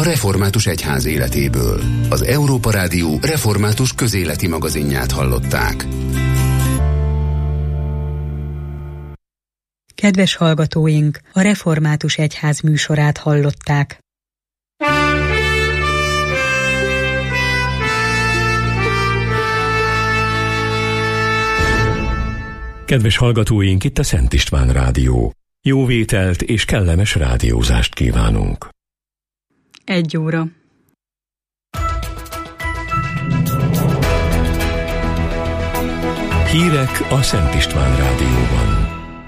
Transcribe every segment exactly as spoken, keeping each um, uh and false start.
a református egyház életéből. Az Európa Rádió református közéleti magazinját hallották. Kedves hallgatóink, a Református Egyház műsorát hallották. Kedves hallgatóink, itt a Szent István Rádió. Jó vételt és kellemes rádiózást kívánunk. Egy óra. Hírek a Szent István Rádióban.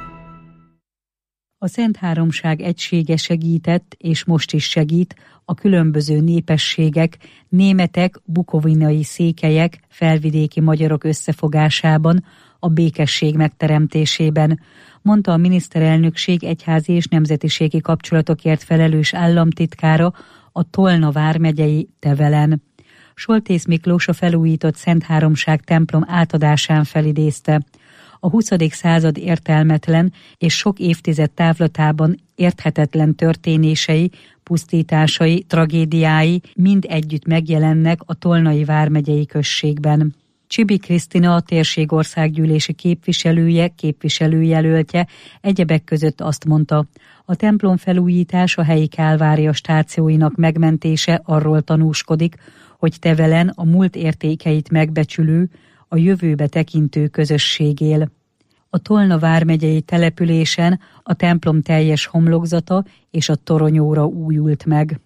A Szent Háromság egysége segített, és most is segít a különböző népességek, németek, bukovinai székelyek, felvidéki magyarok összefogásában, a békesség megteremtésében, mondta a miniszterelnökség egyházi és nemzetiségi kapcsolatokért felelős államtitkára a Tolna vármegyei Tevelen. Soltész Miklós a felújított Szent Háromság templom átadásán felidézte: a huszadik század értelmetlen és sok évtized távlatában érthetetlen történései, pusztításai, tragédiái mind együtt megjelennek a Tolnai vármegyei községben. Csibi Krisztina, a térség országgyűlési képviselője, képviselőjelöltje egyebek között azt mondta: a templom felújítás, a helyi kálvária stációinak megmentése arról tanúskodik, hogy Tevelen a múlt értékeit megbecsülő, a jövőbe tekintő közösség él. A Tolna vármegyei településen a templom teljes homlokzata és a toronyóra újult meg.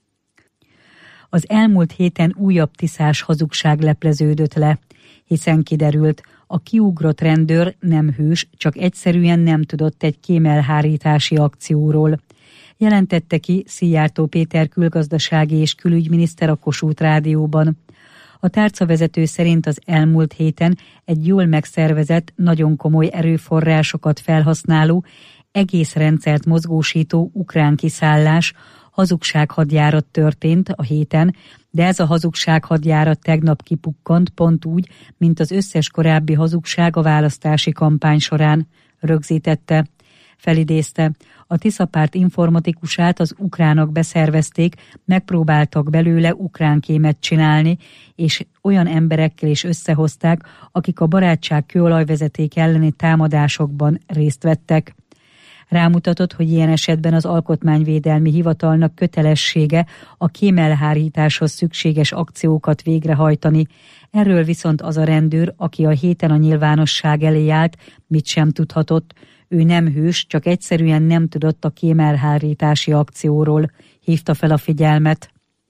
Az elmúlt héten újabb tiszás hazugság lepleződött le, hiszen kiderült, a kiugrott rendőr nem hős, csak egyszerűen nem tudott egy kémelhárítási akcióról. Jelentette ki Szijjártó Péter külgazdasági és külügyminiszter a Kossuth Rádióban. A tárcavezető szerint az elmúlt héten egy jól megszervezett, nagyon komoly erőforrásokat felhasználó, egész rendszert mozgósító ukrán kiszállás, hazugsághadjárat történt a héten, de ez a hazugsághadjárat tegnap kipukkant pont úgy, mint az összes korábbi hazugság a választási kampány során, rögzítette. Felidézte: a Tisza párt informatikusát az ukránok beszervezték, megpróbáltak belőle ukránkémet csinálni, és olyan emberekkel is összehozták, akik a barátság kőolajvezeték elleni támadásokban részt vettek. Rámutatott, hogy ilyen esetben az Alkotmányvédelmi Hivatalnak kötelessége a kémelhárításhoz szükséges akciókat végrehajtani. Erről viszont az a rendőr, aki a héten a nyilvánosság elé állt, mit sem tudhatott. Ő nem hős, csak egyszerűen nem tudott a kémelhárítási akcióról, hívta fel a figyelmet.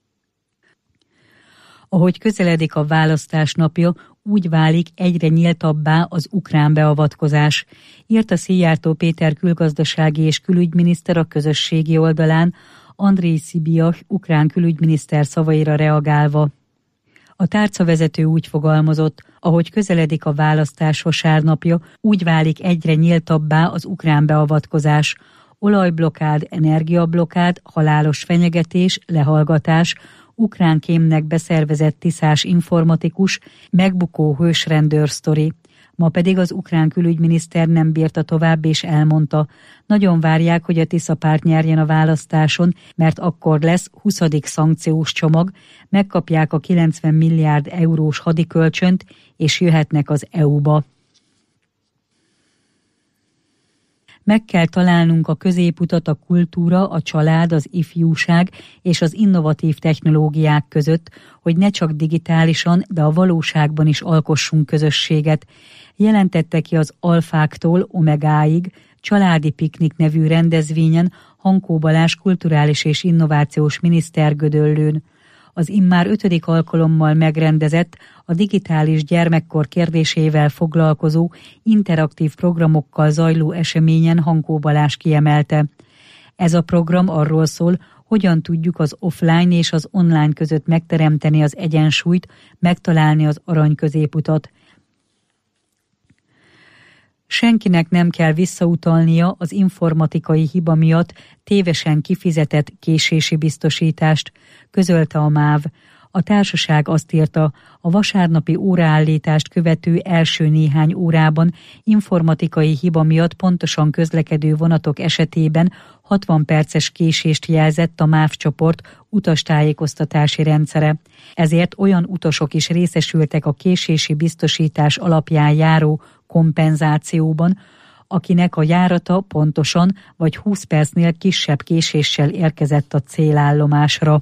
Ahogy közeledik a választás napja, úgy válik egyre nyíltabbá az ukrán beavatkozás, írta Szijjártó Péter külgazdasági és külügyminiszter a közösségi oldalán, Andrej Szibiach ukrán külügyminiszter szavaira reagálva. A tárcavezető úgy fogalmazott: ahogy közeledik a választás vasárnapja, úgy válik egyre nyíltabbá az ukrán beavatkozás. Olajblokkád, energiablokkád, halálos fenyegetés, lehallgatás, ukrán kémnek beszervezett tiszás informatikus, megbukó hősrendőr sztori. Ma pedig az ukrán külügyminiszter nem bírta tovább, és elmondta: nagyon várják, hogy a Tisza párt nyerjen a választáson, mert akkor lesz huszadik szankciós csomag, megkapják a kilencven milliárd eurós hadikölcsönt, és jöhetnek az é u-ba. Meg kell találnunk a középutat a kultúra, a család, az ifjúság és az innovatív technológiák között, hogy ne csak digitálisan, de a valóságban is alkossunk közösséget, jelentette ki az Alfáktól Omegáig családi piknik nevű rendezvényen Hankó Balázs kulturális és innovációs miniszter Gödöllőn. Az immár ötödik alkalommal megrendezett, a digitális gyermekkor kérdésével foglalkozó, interaktív programokkal zajló eseményen Hankó Balázs kiemelte: ez a program arról szól, hogyan tudjuk az offline és az online között megteremteni az egyensúlyt, megtalálni az arany középutat. Senkinek nem kell visszautalnia az informatikai hiba miatt tévesen kifizetett késési biztosítást, közölte a MÁV. A társaság azt írta, a vasárnapi óraállítást követő első néhány órában informatikai hiba miatt pontosan közlekedő vonatok esetében hatvan perces késést jelzett a MÁV csoport utastájékoztatási rendszere. Ezért olyan utasok is részesültek a késési biztosítás alapján járó kompenzációban, akinek a járata pontosan vagy húsz percnél kisebb késéssel érkezett a célállomásra.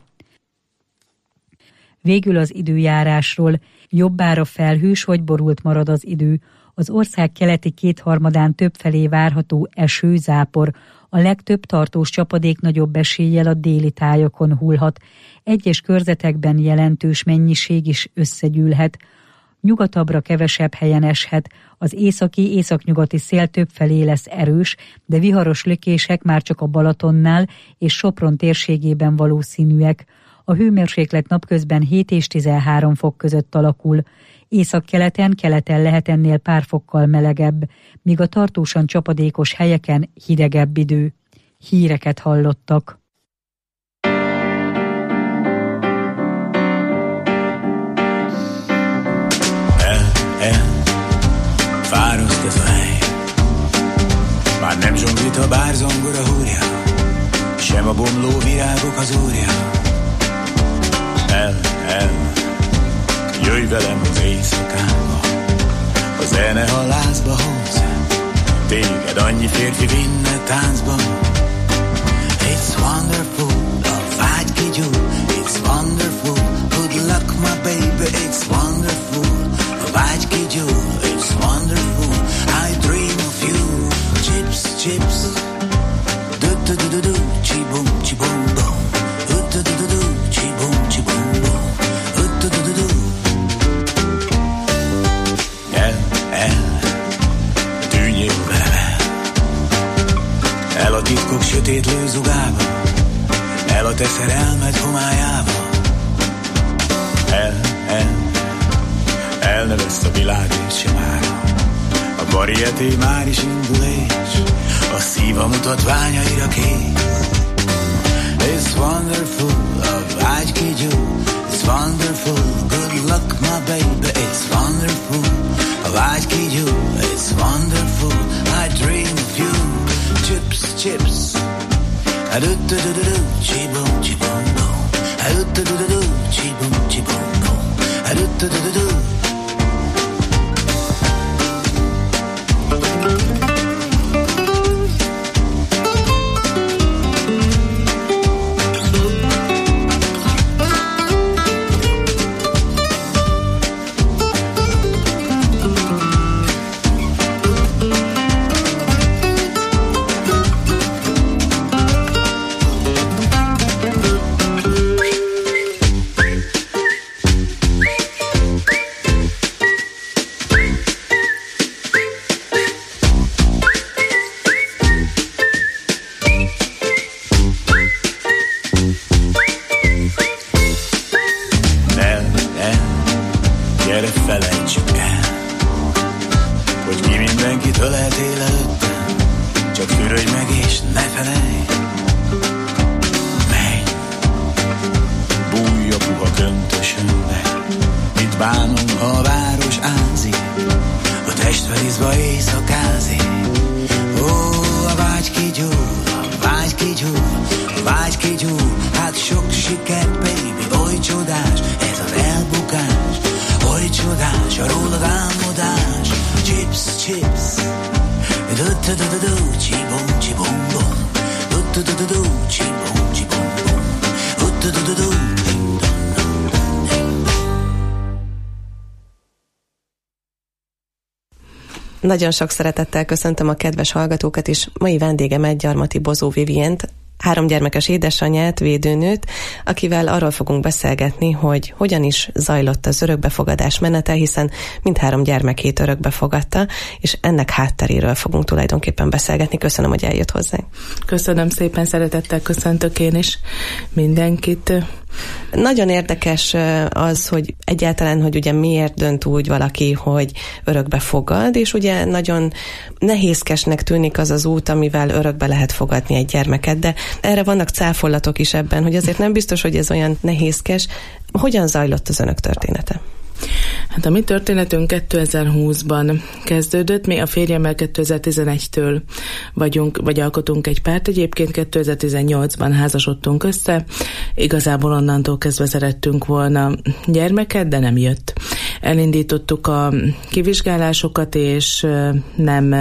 Végül az időjárásról. Jobbára felhős vagy borult marad az idő. Az ország keleti kétharmadán többfelé várható eső, zápor. A legtöbb tartós csapadék nagyobb eséllyel a déli tájakon hullhat. Egyes körzetekben jelentős mennyiség is összegyűlhet. Nyugatabbra kevesebb helyen eshet. Az északi, északnyugati szél többfelé lesz erős, de viharos lökések már csak a Balatonnál és Sopron térségében valószínűek. A hőmérséklet napközben hét és tizenhárom fok között alakul. Északkeleten, keleten lehet ennél pár fokkal melegebb, míg a tartósan csapadékos helyeken hidegebb idő. Híreket hallottak. El, el, fáraszt ez a hely. Már nem zsongít a bár zongora húrja, sem a bomló virágok az úrja. El, el, jöjj velem az éjszakába, a zene hallászba hoz, téged annyi férfi vinne táncba. It's wonderful, a vágy kigyúl, it's wonderful, good luck my baby, it's wonderful, a vágy kigyúl, it's wonderful, I dream of you, chips, chips, du-du-du-du-du, chi-boom, chi-boom, boom, du-du-du-du-du, chi-boom, chi-boom, boom, du-du-du-du-du. El, el, tűnjél velem el, el a titkok sötétlő zugába, el a te szerelmed homályába. El, el, el ne vesz a világért sem ára, a varieté már is indul és a szíva mutatványa kész. It's wonderful, a vágy kigyúl, it's wonderful, good luck my baby, it's wonderful, a vágy kigyúl, it's wonderful, I dream of you, chips, chips, a do do do do do, chi-boom, chi-boom, boom, a do do do do do, chi-boom, chi-boom, boom, a do do do do do. Nagyon sok szeretettel köszöntöm a kedves hallgatókat, és mai vendégemet, Gyarmati Bozó Vivient, három gyermekes édesanyját, védőnőt, akivel arról fogunk beszélgetni, hogy hogyan is zajlott az örökbefogadás menete, hiszen mindhárom gyermekét örökbefogadta, és ennek hátteréről fogunk tulajdonképpen beszélgetni. Köszönöm, hogy eljött hozzánk. Köszönöm szépen, szeretettel köszöntök én is mindenkit. Nagyon érdekes az, hogy egyáltalán, hogy ugye miért dönt úgy valaki, hogy örökbe fogad, és ugye nagyon nehézkesnek tűnik az az út, amivel örökbe lehet fogadni egy gyermeket, de erre vannak cáfolatok is ebben, hogy azért nem biztos, hogy ez olyan nehézkes. Hogyan zajlott az önök története? Hát a mi történetünk kétezer-húszban kezdődött, mi a férjemmel kétezer-tizenegytől vagyunk, vagy alkotunk egy párt, egyébként kétezer-tizennyolcban házasodtunk össze, igazából onnantól kezdve szerettünk volna gyermeket, de nem jött. Elindítottuk a kivizsgálásokat, és nem...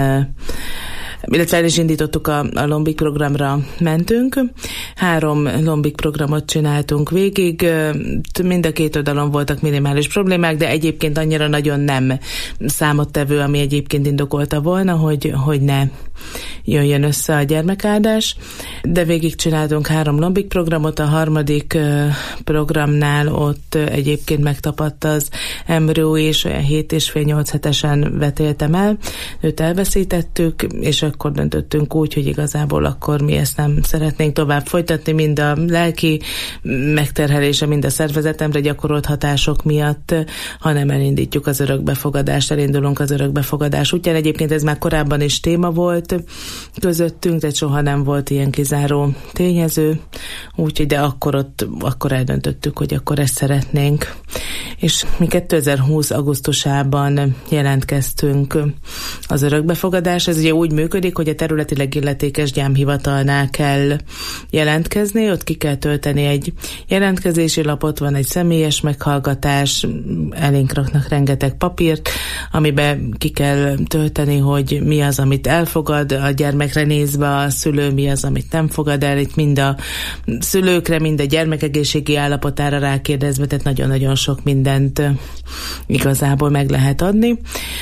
illetve el is indítottuk a, a Lombik programra mentünk. Három Lombik programot csináltunk végig, mind a két oldalon voltak minimális problémák, de egyébként annyira nagyon nem számottevő, ami egyébként indokolta volna, hogy, hogy ne jöjjön össze a gyermekáldás. De végig csináltunk három Lombik programot, a harmadik programnál ott egyébként megtapadt az embrió, és olyan hét és fél nyolc hetesen vetéltem el. Őt elveszítettük, és akkor döntöttünk úgy, hogy igazából akkor mi ezt nem szeretnénk tovább folytatni, mind a lelki megterhelése, mind a szervezetemre gyakorolt hatások miatt, hanem elindítjuk az örökbefogadást, elindulunk az örökbefogadás útján. Egyébként ez már korábban is téma volt közöttünk, de soha nem volt ilyen kizáró tényező, úgyhogy de akkor ott, akkor eldöntöttük, hogy akkor ezt szeretnénk. És mi kétezer-húsz augusztusában jelentkeztünk az örökbefogadás. Ez ugye úgy működik, hogy a területileg illetékes gyámhivatalnál kell jelentkezni, ott ki kell tölteni egy jelentkezési lapot, van egy személyes meghallgatás, elénk raknak rengeteg papírt, amiben ki kell tölteni, hogy mi az, amit elfogad a gyermekre nézve, a szülő mi az, amit nem fogad el, itt mind a szülőkre, mind a gyermek egészségi állapotára rákérdezve, tehát nagyon-nagyon sok mindent igazából meg lehet adni.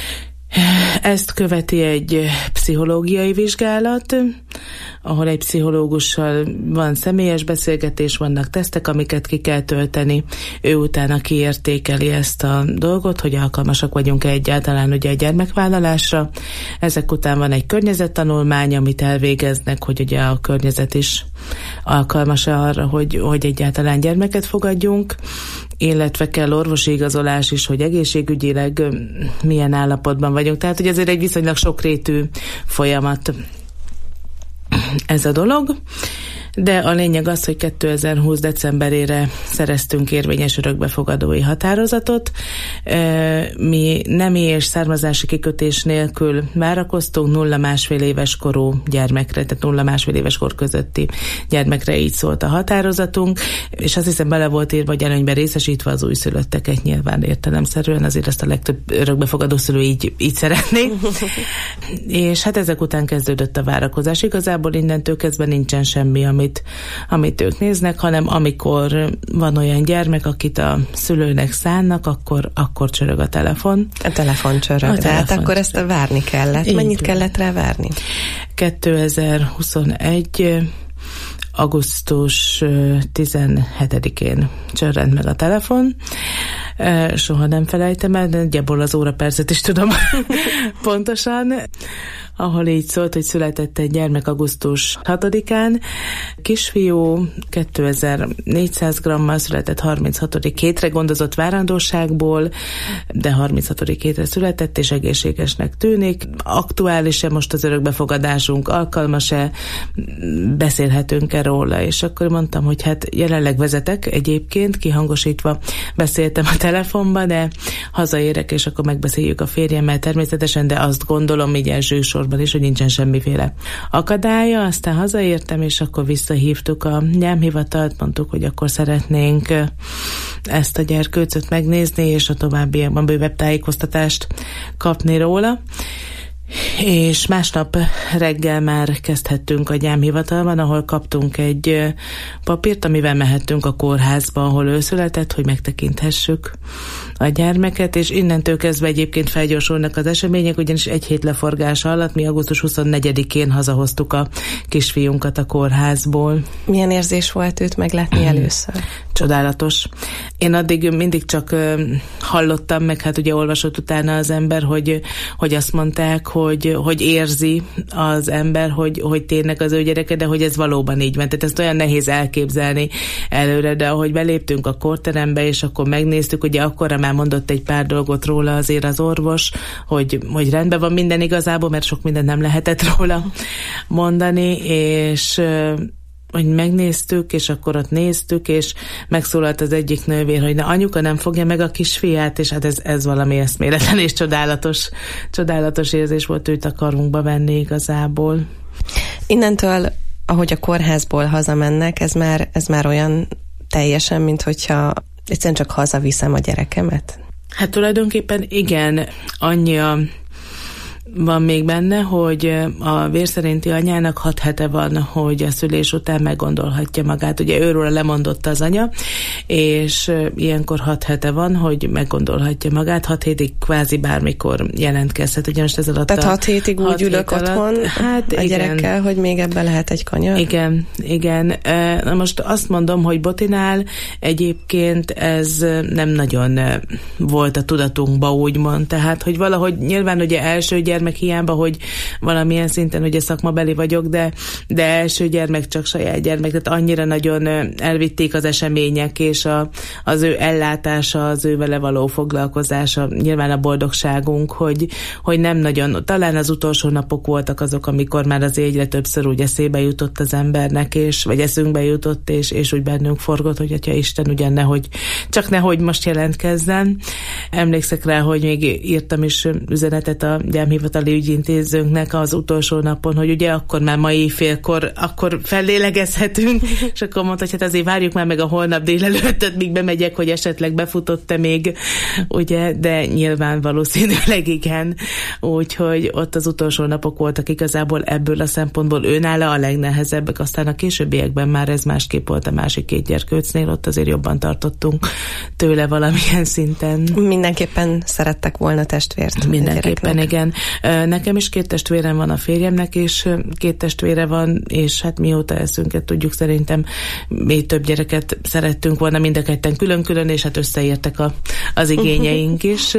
Ezt követi egy pszichológiai vizsgálat, ahol egy pszichológussal van személyes beszélgetés, vannak tesztek, amiket ki kell tölteni. Ő utána kiértékeli ezt a dolgot, hogy alkalmasak vagyunk-e egyáltalán ugye a gyermekvállalásra. Ezek után van egy környezettanulmány, amit elvégeznek, hogy ugye a környezet is alkalmas arra, hogy, hogy egyáltalán gyermeket fogadjunk, illetve kell orvosi igazolás is, hogy egészségügyileg milyen állapotban vagyunk. Tehát, hogy ezért egy viszonylag sokrétű folyamat ez a dolog. De a lényeg az, hogy kétezer-húsz decemberére szereztünk érvényes örökbefogadói határozatot. Mi nemi és származási kikötés nélkül várakoztunk nulla másfél éves korú gyermekre, tehát nulla másfél éves kor közötti gyermekre, így szólt a határozatunk, és azt hiszem bele volt írva, hogy előnyben részesítve az újszülötteket, nyilván értelemszerűen, azért ezt a legtöbb örökbefogadó szülő így, így szeretné. És hát ezek után kezdődött a várakozás. Igazából innentől kezdve nincsen semmi, amit, amit ők néznek, hanem amikor van olyan gyermek, akit a szülőnek szánnak, akkor, akkor csörög a telefon. A telefon csörög, a tehát akkor ezt várni kellett. Így Mennyit van. kellett rá várni? kétezer-huszonegy augusztus tizenhetedikén csörrent meg a telefon. Soha nem felejtem el, de nagyjából az órapercet is tudom pontosan, ahol így szólt, hogy született egy gyermek augusztus hatodikán. Kisfiú kétezer-négyszáz grammal született, harminchatodik hétre gondozott várandóságból, de harminchatodik hétre született, és egészségesnek tűnik. Aktuális-e most az örökbefogadásunk, alkalmas-e, beszélhetünk-e róla? És akkor mondtam, hogy hát jelenleg vezetek egyébként, kihangosítva beszéltem a telefonba, de hazaérek, és akkor megbeszéljük a férjemmel természetesen, de azt gondolom így első sorban is, hogy nincsen semmiféle akadálya. Aztán hazaértem, és akkor visszahívtuk a gyámhivatalt, mondtuk, hogy akkor szeretnénk ezt a gyerkőcöt megnézni, és a továbbiakban bővebb tájékoztatást kapni róla. És másnap reggel már kezdhettünk a gyámhivatalban, ahol kaptunk egy papírt, amivel mehettünk a kórházba, ahol ő született, hogy megtekinthessük a gyermeket, és innentől kezdve egyébként felgyorsulnak az események, ugyanis egy hét leforgása alatt mi augusztus huszonnegyedikén hazahoztuk a kisfiunkat a kórházból. Milyen érzés volt őt meglátni először? csodálatos. Én addig mindig csak hallottam, meg hát ugye olvasott utána az ember, hogy, hogy azt mondták, hogy, hogy érzi az ember, hogy, hogy tényleg az ő gyereke, de hogy ez valóban így van. Tehát ezt olyan nehéz elképzelni előre, de ahogy beléptünk a kórterembe, és akkor megnéztük, ugye akkorra már mondott egy pár dolgot róla azért az orvos, hogy, hogy rendben van minden igazából, mert sok mindent nem lehetett róla mondani, és hogy megnéztük, és akkor ott néztük, és megszólalt az egyik nővér, hogy na anyuka nem fogja meg a kisfiát, és hát ez, ez valami eszméletlen és csodálatos, csodálatos érzés volt őt a karunkba venni igazából. Innentől, ahogy a kórházból hazamennek, ez már, ez már olyan teljesen, mint hogyha egyszerűen csak hazaviszem a gyerekemet? Hát tulajdonképpen igen, annyi a van még benne, hogy a vérszerinti anyának hat hete van, hogy a szülés után meggondolhatja magát. Ugye őről lemondott az anya, és ilyenkor hat hete van, hogy meggondolhatja magát. Hat hétig kvázi bármikor jelentkezhet. Ugye most ez alatt Tehát hat hétig hat úgy ülök hét otthon hát a gyerekkel, hogy még ebben lehet egy kanyar? Igen, igen. Na most azt mondom, hogy Botinál egyébként ez nem nagyon volt a tudatunkba, úgymond. Tehát, hogy valahogy nyilván ugye első gyermek hiába, hogy valamilyen szinten ugye szakmabeli vagyok, de, de első gyermek csak saját gyermek, tehát annyira nagyon elvitték az események, és a, az ő ellátása, az ő vele való foglalkozása, nyilván a boldogságunk, hogy, hogy nem nagyon, talán az utolsó napok voltak azok, amikor már az egyre többször úgy eszébe jutott az embernek, és, vagy eszünkbe jutott, és, és úgy bennünk forgott, hogy atya Isten, ugyan nehogy, csak nehogy most jelentkezzen. Emlékszek rá, hogy még írtam is üzenetet a gyámhivatali ügyintézőnknek az utolsó napon, hogy ugye akkor már mai félkor, akkor fellélegezhetünk, és akkor mondta, hogy hát azért várjuk már meg a holnap délelőttet, míg bemegyek, hogy esetleg befutott-e még, ugye, de nyilván valószínűleg igen. Úgyhogy ott az utolsó napok voltak igazából ebből a szempontból őnála a legnehezebbek, aztán a későbbiekben már ez másképp volt a másik két gyerkőcnél, ott azért jobban tartottunk tőle valamilyen szinten. Mindenképpen szerettek volna testvért. Mindenképpen, igen. Nekem is két testvérem van, a férjemnek is két testvére van, és hát mióta eszünket tudjuk, szerintem még több gyereket szerettünk volna, mind a ketten külön-külön, és hát összeértek a, az igényeink is.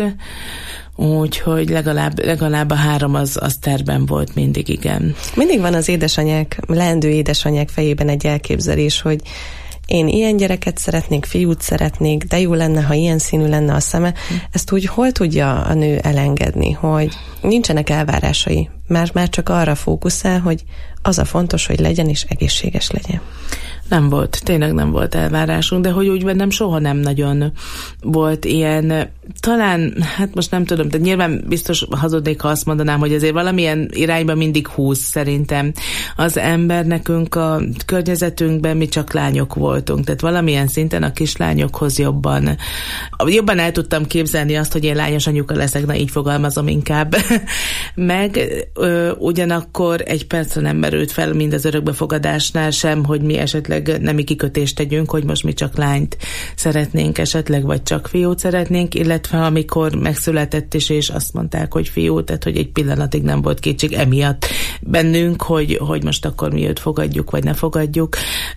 Úgyhogy legalább, legalább a három az, az terben volt mindig, igen. Mindig van az édesanyák, leendő édesanyák fejében egy elképzelés, hogy én ilyen gyereket szeretnék, fiút szeretnék, de jó lenne, ha ilyen színű lenne a szeme. Ezt úgy hol tudja a nő elengedni, hogy nincsenek elvárásai, már, már csak arra fókuszál, hogy az a fontos, hogy legyen és egészséges legyen. Nem volt, tényleg nem volt elvárásunk, de hogy úgy bennem soha nem nagyon volt ilyen, talán, hát most nem tudom, de nyilván biztos hazudnék, ha azt mondanám, hogy azért valamilyen irányba mindig húz szerintem az ember. Nekünk a környezetünkben mi csak lányok voltunk, tehát valamilyen szinten a kislányokhoz jobban, jobban el tudtam képzelni azt, hogy én lányos anyuka leszek, na így fogalmazom inkább. Meg ö, ugyanakkor egy percre nem merült fel, mind az örökbefogadásnál sem, hogy mi esetleg nemi kikötést tegyünk, hogy most mi csak lányt szeretnénk esetleg, vagy csak fiút szeretnénk, illetve amikor megszületett is, és azt mondták, hogy fiú, tehát hogy egy pillanatig nem volt kétség emiatt bennünk, hogy, hogy most akkor mi őt fogadjuk, vagy ne fogadjuk.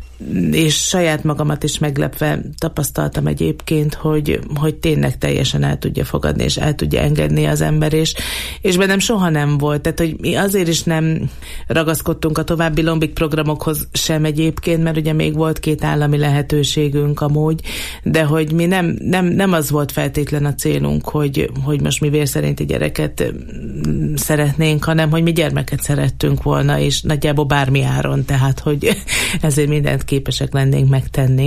És saját magamat is meglepve tapasztaltam egyébként, hogy, hogy tényleg teljesen el tudja fogadni, és el tudja engedni az ember, és, és bennem soha nem volt. Tehát, hogy mi azért is nem ragaszkodtunk a további lombik programokhoz sem egyébként, mert ugye még volt két állami lehetőségünk amúgy, de hogy mi nem, nem, nem az volt feltétlen a célunk, hogy, hogy most mi vérszerinti gyereket szeretnénk, hanem hogy mi gyermeket szerettünk volna, és nagyjából bármi áron, tehát, hogy ezért mindent képesek lennénk megtenni.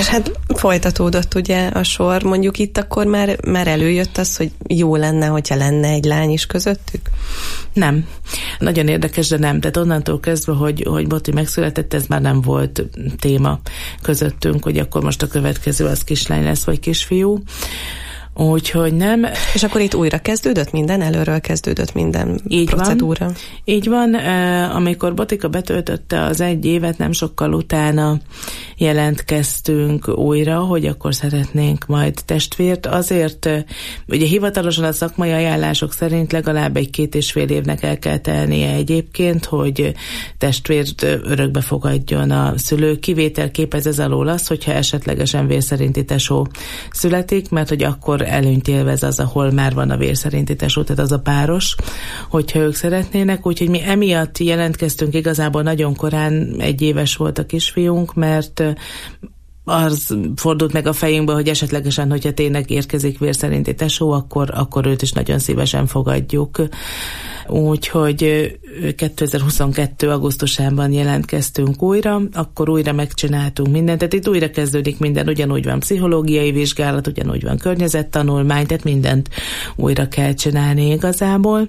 És hát folytatódott ugye a sor, mondjuk itt akkor már, már előjött az, hogy jó lenne, hogyha lenne egy lány is közöttük? Nem. Nagyon érdekes, de nem. Tehát onnantól kezdve, hogy, hogy Boti megszületett, ez már nem volt téma közöttünk, hogy akkor most a következő az kislány lesz, vagy kisfiú. Úgyhogy nem. És akkor itt újra kezdődött minden? Előről kezdődött minden így procedúra? Van. Így van. Amikor Botika betöltötte az egy évet, nem sokkal utána jelentkeztünk újra, hogy akkor szeretnénk majd testvért. Azért, ugye hivatalosan a szakmai ajánlások szerint legalább egy két és fél évnek el kell telnie egyébként, hogy testvért örökbe fogadjon a szülő. Kivétel képez ez alól az, hogyha esetlegesen vérszerinti tesó születik, mert hogy akkor előnyt élvez az, ahol már van a vérszerinti tesó, tehát az a páros, hogyha ők szeretnének, úgyhogy mi emiatt jelentkeztünk, igazából nagyon korán, egy éves volt a kisfiunk, mert az fordult meg a fejünkbe, hogy esetlegesen, hogyha tényleg érkezik vérszerinti tesó, akkor, akkor őt is nagyon szívesen fogadjuk. Úgyhogy kétezer-huszonkettő augusztusában jelentkeztünk újra, akkor újra megcsináltunk mindent, tehát itt újra kezdődik minden, ugyanúgy van pszichológiai vizsgálat, ugyanúgy van környezettanulmány, tehát mindent újra kell csinálni igazából.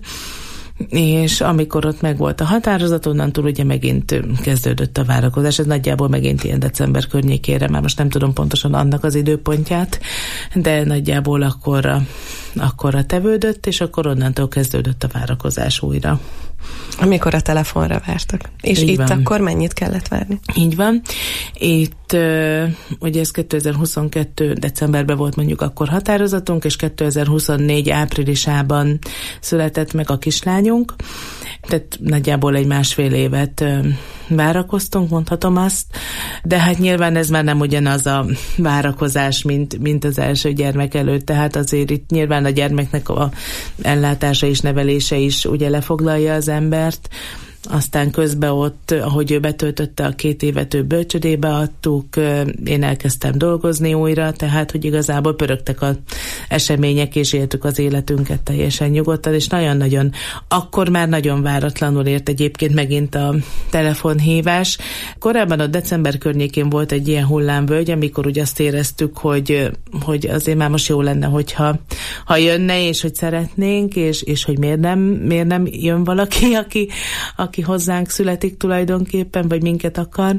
És amikor ott megvolt a határozat, onnantól ugye megint kezdődött a várakozás, ez nagyjából megint ilyen december környékére, már most nem tudom pontosan annak az időpontját, de nagyjából akkorra, akkorra tevődött, és akkor onnantól kezdődött a várakozás újra. Amikor a telefonra vártak. És így itt van. Akkor mennyit kellett várni? Így van. Itt uh, ugye ez kétezer-huszonkettő decemberben volt mondjuk akkor határozatunk, és kétezer-huszonnégy áprilisában született meg a kislányunk. Tehát nagyjából egy másfél évet uh, várakoztunk, mondhatom azt, de hát nyilván ez már nem ugyanaz a várakozás, mint, mint az első gyermek előtt, tehát azért itt nyilván a gyermeknek a ellátása és nevelése is ugye lefoglalja az embert, aztán közben ott, ahogy ő betöltötte a két évet, ő bölcsödébe adtuk, én elkezdtem dolgozni újra, tehát, hogy igazából pörögtek az események, és éltük az életünket teljesen nyugodtan, és nagyon-nagyon, akkor már nagyon váratlanul ért egyébként megint a telefonhívás. Korábban a december környékén volt egy ilyen hullámvölgy, amikor úgy azt éreztük, hogy, hogy azért már most jó lenne, hogyha ha jönne, és hogy szeretnénk, és, és hogy miért nem, miért nem jön valaki, aki, aki aki hozzánk születik tulajdonképpen, vagy minket akar,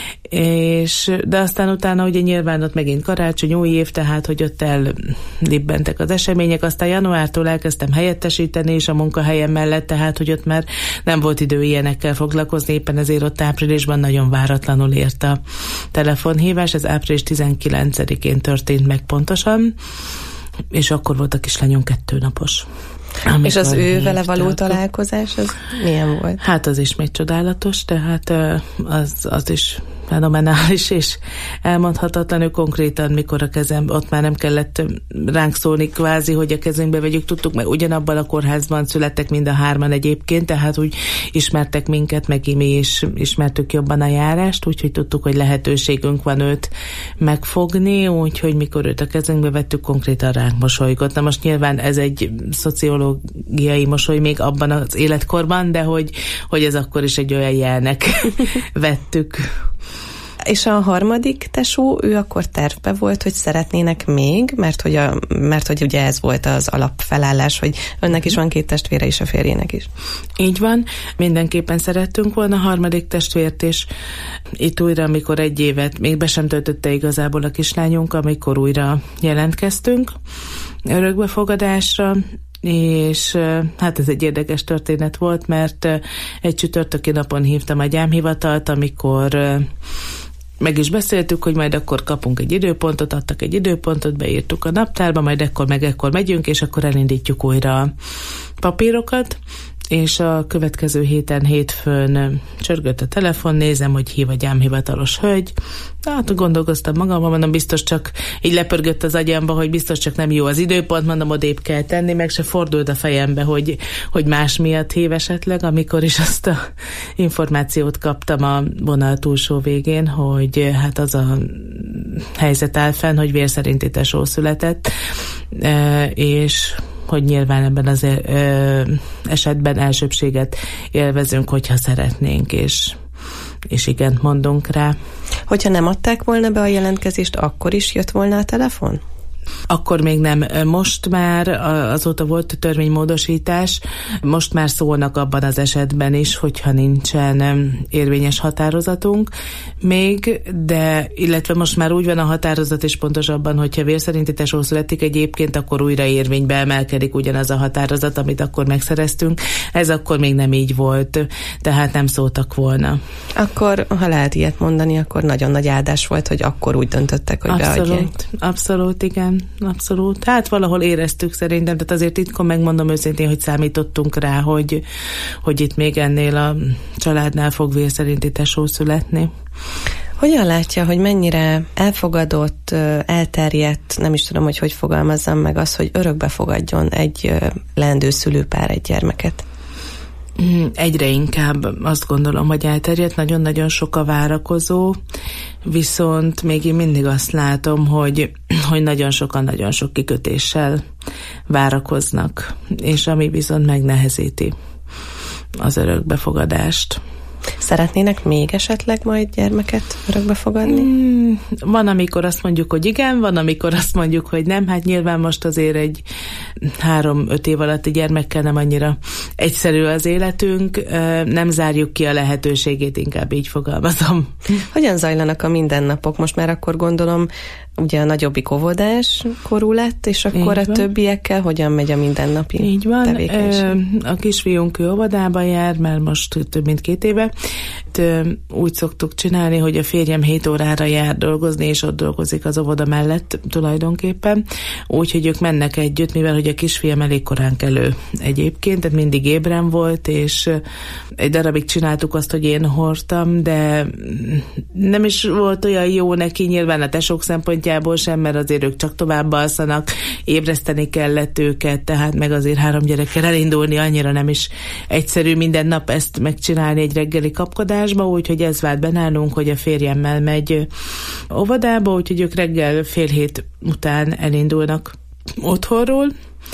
és, de aztán utána ugye nyilván ott megint karácsony, új év, tehát hogy ott ellibbentek az események, aztán januártól elkezdtem helyettesíteni is a munkahelyem mellett, tehát hogy ott már nem volt idő ilyenekkel foglalkozni, éppen ezért ott áprilisban nagyon váratlanul ért a telefonhívás, ez április tizenkilencedikén történt meg pontosan, és akkor volt a kislányunk kettő napos. Amikor és az ő vele való találkozás, az milyen volt? Hát az is még csodálatos, tehát az, az is fenomenális, és elmondhatatlan, ő konkrétan, mikor a kezem, ott már nem kellett ránk szólni kvázi, hogy a kezünkbe vegyük, tudtuk, mert ugyanabban a kórházban születtek mind a hárman egyébként, tehát úgy ismertek minket, meg mi is ismertük jobban a járást, úgyhogy tudtuk, hogy lehetőségünk van őt megfogni, úgyhogy mikor őt a kezünkbe vettük, konkrétan ránk mosolygott. Na most nyilván ez egy szociológiai mosoly még abban az életkorban, de hogy, hogy ez akkor is egy olyan jelnek vettük. És a harmadik tesó, ő akkor tervbe volt, hogy szeretnének még, mert hogy, a, mert hogy ugye ez volt az alapfelállás, hogy önnek is van két testvére, és a férjének is. Így van, mindenképpen szerettünk volna a harmadik testvért, és itt újra, amikor egy évet, még be sem töltötte igazából a kislányunk, amikor újra jelentkeztünk örökbefogadásra, és hát ez egy érdekes történet volt, mert egy csütörtöki napon hívtam a gyámhivatalt, amikor meg is beszéltük, hogy majd akkor kapunk egy időpontot, adtak egy időpontot, beírtuk a naptárba, majd ekkor meg ekkor megyünk, és akkor elindítjuk újra a papírokat, és a következő héten, hétfőn csörgött a telefon, nézem, hogy hív a gyámhivatalos hölgy. Hát gondolkoztam magamban, mondom, biztos csak így lepörgött az agyamba, hogy biztos csak nem jó az időpont, mondom, odébb kell tenni, meg se fordult a fejembe, hogy, hogy más miatt hív esetleg, amikor is azt a információt kaptam a vonal túlsó végén, hogy hát az a helyzet áll fenn, hogy vérszerinti tesó született, és hogy nyilván ebben az ö, esetben elsőbséget élvezünk, hogyha szeretnénk, és, és igent mondunk rá. Hogyha nem adták volna be a jelentkezést, akkor is jött volna a telefon? Akkor még nem. Most már azóta volt törvénymódosítás, most már szólnak abban az esetben is, hogyha nincsen érvényes határozatunk még, de illetve most már úgy van a határozat és pontosabban, hogyha vérszerinti tesó születik egyébként, akkor újra érvénybe emelkedik ugyanaz a határozat, amit akkor megszereztünk. Ez akkor még nem így volt, tehát nem szóltak volna. Akkor, ha lehet ilyet mondani, akkor nagyon nagy áldás volt, hogy akkor úgy döntöttek, hogy abszolút, beadják. Abszolút, igen. Abszolút. Hát valahol éreztük szerintem, tehát azért titkon megmondom őszintén, hogy számítottunk rá, hogy, hogy itt még ennél a családnál fog vérszerinti tesó születni. Hogyan látja, hogy mennyire elfogadott, elterjedt, nem is tudom, hogy hogy fogalmazzam meg az, hogy örökbe fogadjon egy leendő szülőpár egy gyermeket? Egyre inkább azt gondolom, hogy elterjedt, nagyon-nagyon sok a várakozó, viszont még én mindig azt látom, hogy, hogy nagyon sokan nagyon sok kikötéssel várakoznak, és ami viszont megnehezíti az örökbefogadást. Szeretnének még esetleg majd gyermeket örökbe fogadni? Mm, van, amikor azt mondjuk, hogy igen, van, amikor azt mondjuk, hogy nem. Hát nyilván most azért egy három-öt év alatti gyermekkel nem annyira egyszerű az életünk, nem zárjuk ki a lehetőségét, inkább így fogalmazom. Hogyan zajlanak a mindennapok? Most már akkor gondolom, ugye a nagyobbik óvodás korú lett, és akkor a többiekkel hogyan megy a mindennapi így van. tevékenység? A kisfiunk ő óvodába jár, már most több mint két éve. Úgy szoktuk csinálni, hogy a férjem hét órára jár dolgozni, és ott dolgozik az óvoda mellett tulajdonképpen. Úgyhogy ők mennek együtt, mivel hogy a kisfiam elég korán kelő egyébként, tehát mindig ébren volt, és egy darabig csináltuk azt, hogy én hordtam, de nem is volt olyan jó neki, nyilván a tesók szempontjából sem, mert azért ők csak tovább alszanak, ébreszteni kellett őket, tehát meg azért három gyerekkel elindulni annyira nem is egyszerű minden nap ezt megcsinálni egy reggeli kapkodásba, úgyhogy ez vált be nálunk, hogy a férjemmel megy óvodába, úgyhogy ők reggel fél hét után elindulnak otthonról,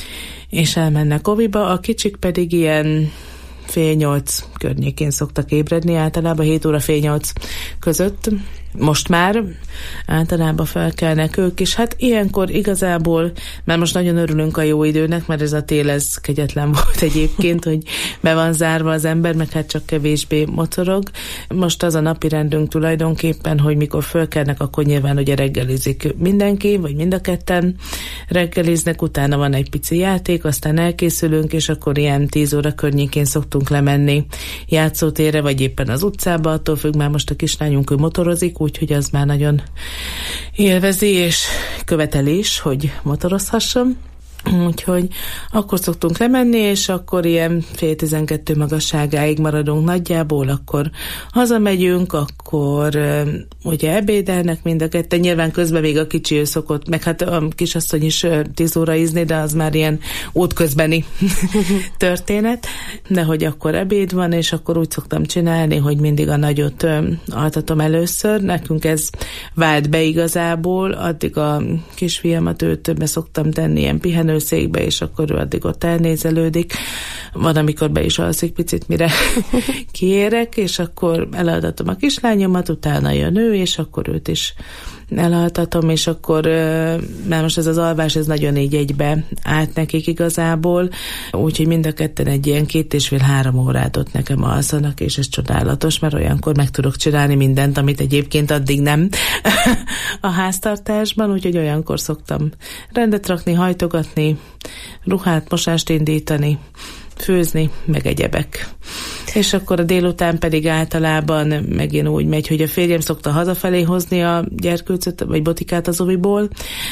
és elmennek oviba, a kicsik pedig ilyen fél nyolc környékén szoktak ébredni, általában hét óra fél nyolc között. Most már általában felkelnek ők, és hát ilyenkor igazából, mert most nagyon örülünk a jó időnek, mert ez a tél, ez kegyetlen volt egyébként, hogy be van zárva az ember, meg hát csak kevésbé mocorog. Most az a napi rendünk tulajdonképpen, hogy mikor felkelnek, akkor nyilván ugye reggelizik mindenki, vagy mind a ketten reggeliznek, utána van egy pici játék, aztán elkészülünk, és akkor ilyen tíz óra környékén szoktunk lemenni játszótérre, vagy éppen az utcába, attól függ, már most a kislányunk ő motorozik, úgyhogy az már nagyon élvezi, és követeli is, hogy motorozhasson. Úgyhogy akkor szoktunk lemenni, és akkor ilyen fél tizenkettő magasságáig maradunk nagyjából, akkor hazamegyünk, akkor ugye ebédelnek mind a ketten, nyilván közben még a kicsi ő szokott, meg hát a kisasszony is tíz óra ízni, de az már ilyen útközbeni történet, de hogy akkor ebéd van, és akkor úgy szoktam csinálni, hogy mindig a nagyot altatom először, nekünk ez vált be igazából, addig a kisfiamat őt be szoktam tenni ilyen pihenőszékbe, és akkor ő addig ott elnézelődik. Van, amikor be is alszik picit, mire kiérek, és akkor elaltatom a kislányomat, utána jön ő, és akkor őt is elaltatom, és akkor, mert most ez az alvás, ez nagyon így egybe állt nekik igazából, úgyhogy mind a ketten egy ilyen két és fél három órát ott nekem alszanak, és ez csodálatos, mert olyankor meg tudok csinálni mindent, amit egyébként addig nem a háztartásban, úgyhogy olyankor szoktam rendet rakni, hajtogatni, ruhát, mosást indítani, főzni, meg egyebek. És akkor a délután pedig általában megint úgy megy, hogy a férjem szokta hazafelé hozni a gyerkőcöt, vagy botikát az oviból,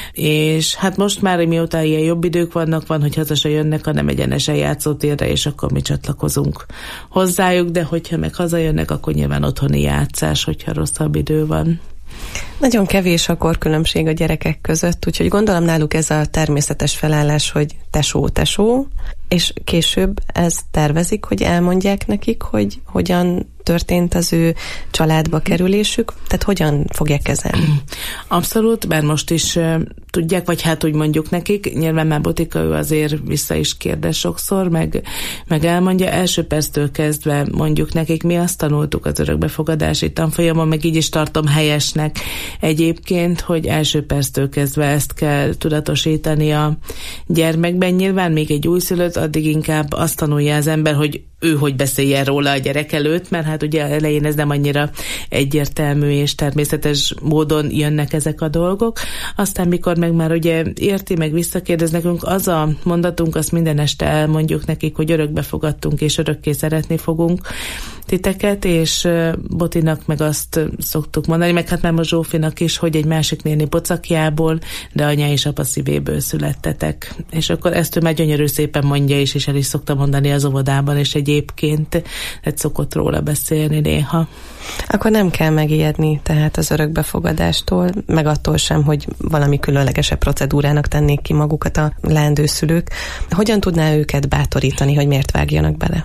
és hát most már, mióta ilyen jobb idők vannak, van, hogy haza se jönnek, hanem egyenesen játszótérre, és akkor mi csatlakozunk hozzájuk, de hogyha meg hazajönnek, akkor nyilván otthoni játszás, hogyha rosszabb idő van. Nagyon kevés a korkülönbség a gyerekek között, úgyhogy gondolom náluk ez a természetes felállás, hogy tesó, tesó, és később ezt tervezik, hogy elmondják nekik, hogy hogyan történt az ő családba kerülésük, tehát hogyan fogják kezelni? Abszolút, mert most is uh, tudják, vagy hát úgy mondjuk nekik, nyilván már Botika ő azért vissza is kérdez sokszor, meg, meg elmondja, első perctől kezdve mondjuk nekik, mi azt tanultuk az örökbefogadási tanfolyamon, meg így is tartom helyesnek egyébként, hogy első perctől kezdve ezt kell tudatosítani a gyermekben. Nyilván még egy újszülött, addig inkább azt tanulja az ember, hogy ő hogy beszéljen róla a gyerek előtt, mert hát ugye elején ez nem annyira egyértelmű és természetes módon jönnek ezek a dolgok. Aztán mikor meg már ugye érti, meg visszakérdez nekünk, az a mondatunk, azt minden este elmondjuk nekik, hogy örökbe fogadtunk és örökké szeretni fogunk titeket, és Botinak meg azt szoktuk mondani, meg hát már a Zsófinak is, hogy egy másik néni pocakjából, de anya és apa szívéből születtetek. És akkor ezt ő már gyönyörű szépen mondja is, és el is szokta mondani az óvodában, és egyébként egy szokott róla beszélni néha. Akkor nem kell megijedni tehát az örökbefogadástól, meg attól sem, hogy valami különlegesebb procedúrának tennék ki magukat a leendőszülők. Hogyan tudná őket bátorítani, hogy miért vágjanak bele?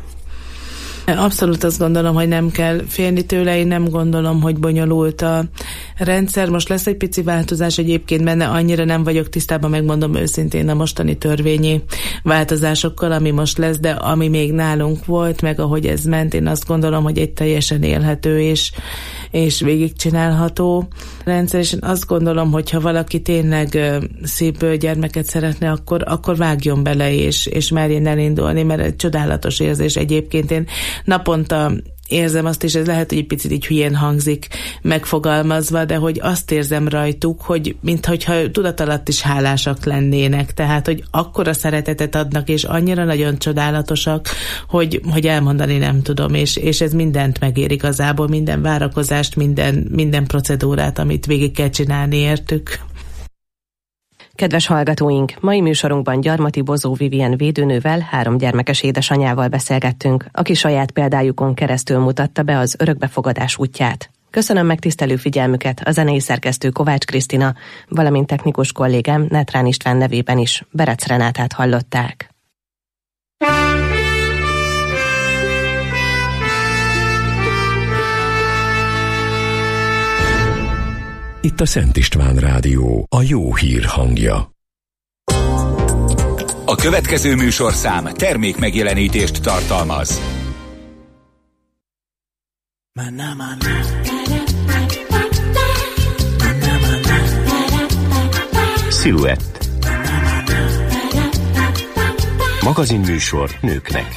Abszolút azt gondolom, hogy nem kell félni tőle, én nem gondolom, hogy bonyolult a rendszer. Most lesz egy pici változás egyébként benne, annyira nem vagyok tisztában, megmondom őszintén a mostani törvényi változásokkal, ami most lesz, de ami még nálunk volt, meg ahogy ez ment, én azt gondolom, hogy egy teljesen élhető és, és végigcsinálható rendszer, és én azt gondolom, hogy ha valaki tényleg szívből gyermeket szeretne, akkor, akkor vágjon bele, és, és merjen elindulni, mert egy csodálatos érzés egyébként. Én naponta érzem azt is, ez lehet, hogy egy picit így hülyén hangzik megfogalmazva, de hogy azt érzem rajtuk, hogy minthogyha tudatalatt is hálásak lennének, tehát, hogy akkora szeretetet adnak, és annyira nagyon csodálatosak, hogy, hogy elmondani nem tudom, és, és ez mindent megér igazából, minden várakozást, minden, minden procedúrát, amit végig kell csinálni értük. Kedves hallgatóink, mai műsorunkban Gyarmati Bozó Vivien védőnővel, három gyermekes édesanyával beszélgettünk, aki saját példájukon keresztül mutatta be az örökbefogadás útját. Köszönöm megtisztelő figyelmüket a zenei szerkesztő Kovács Krisztina, valamint technikus kollégám Netrán István nevében is, Berec Renátát hallották. Itt a Szent István Rádió, a jó hír hangja. A következő műsorszám termék megjelenítést tartalmaz. Sziluett. Magazinműsor nőknek.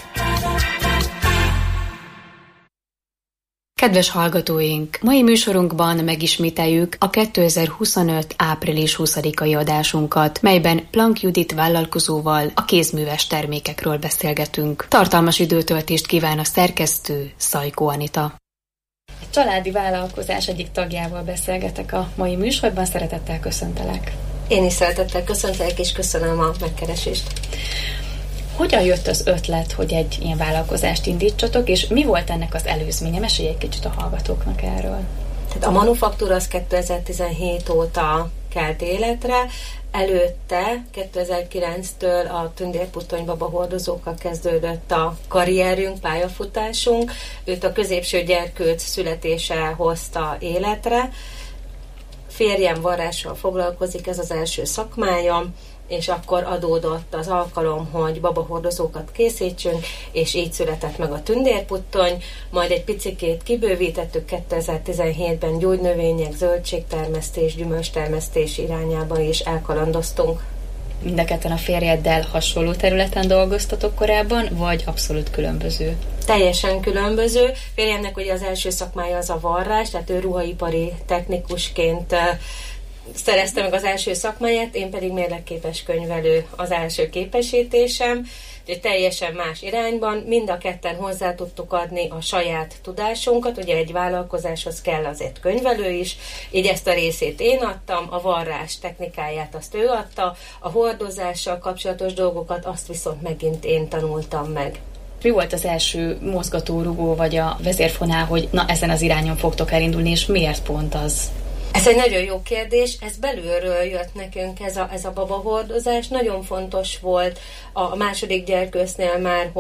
Kedves hallgatóink! Mai műsorunkban megismételjük a kétezer-huszonöt. április huszadikai adásunkat, melyben Plank Judit vállalkozóval a kézműves termékekről beszélgetünk. Tartalmas időtöltést kíván a szerkesztő, Szajkó Anita. Egy családi vállalkozás egyik tagjával beszélgetek a mai műsorban, szeretettel köszöntelek. Én is szeretettel köszöntelek, és köszönöm a megkeresést. Hogyan jött az ötlet, hogy egy ilyen vállalkozást indítsatok, és mi volt ennek az előzménye? Mesélj egy kicsit a hallgatóknak erről. Tehát a manufaktúra az kétezer-tizenhét óta kelt életre, előtte kétezer-kilenctől a tündérputtony babahordozókkal kezdődött a karrierünk, pályafutásunk. Őt a középső gyerkőc születése hozta életre. Férjem varrással foglalkozik, ez az első szakmája, és akkor adódott az alkalom, hogy babahordozókat készítsünk, és így született meg a tündérputtony, majd egy picikét kibővítettük kétezer-tizenhétben gyógynövények, zöldségtermesztés, gyümölcstermesztés irányába is elkalandoztunk. Mind a ketten a férjeddel hasonló területen dolgoztatok korábban, vagy abszolút különböző? Teljesen különböző. Férjemnek ugye az első szakmája az a varrás, tehát ő ruhaipari technikusként szerezte meg az első szakmáját, én pedig mérlekképes könyvelő az első képesítésem, úgyhogy teljesen más irányban. Mind a ketten hozzá tudtuk adni a saját tudásunkat, ugye egy vállalkozáshoz kell azért könyvelő is, így ezt a részét én adtam, a varrás technikáját azt ő adta, a hordozással kapcsolatos dolgokat azt viszont megint én tanultam meg. Mi volt az első mozgatórugó vagy a vezérfonál, hogy na ezen az irányon fogtok elindulni, és miért pont az? Ez egy nagyon jó kérdés, ez belülről jött nekünk ez a, ez a babahordozás. Nagyon fontos volt a második gyerkőcnél már, hogy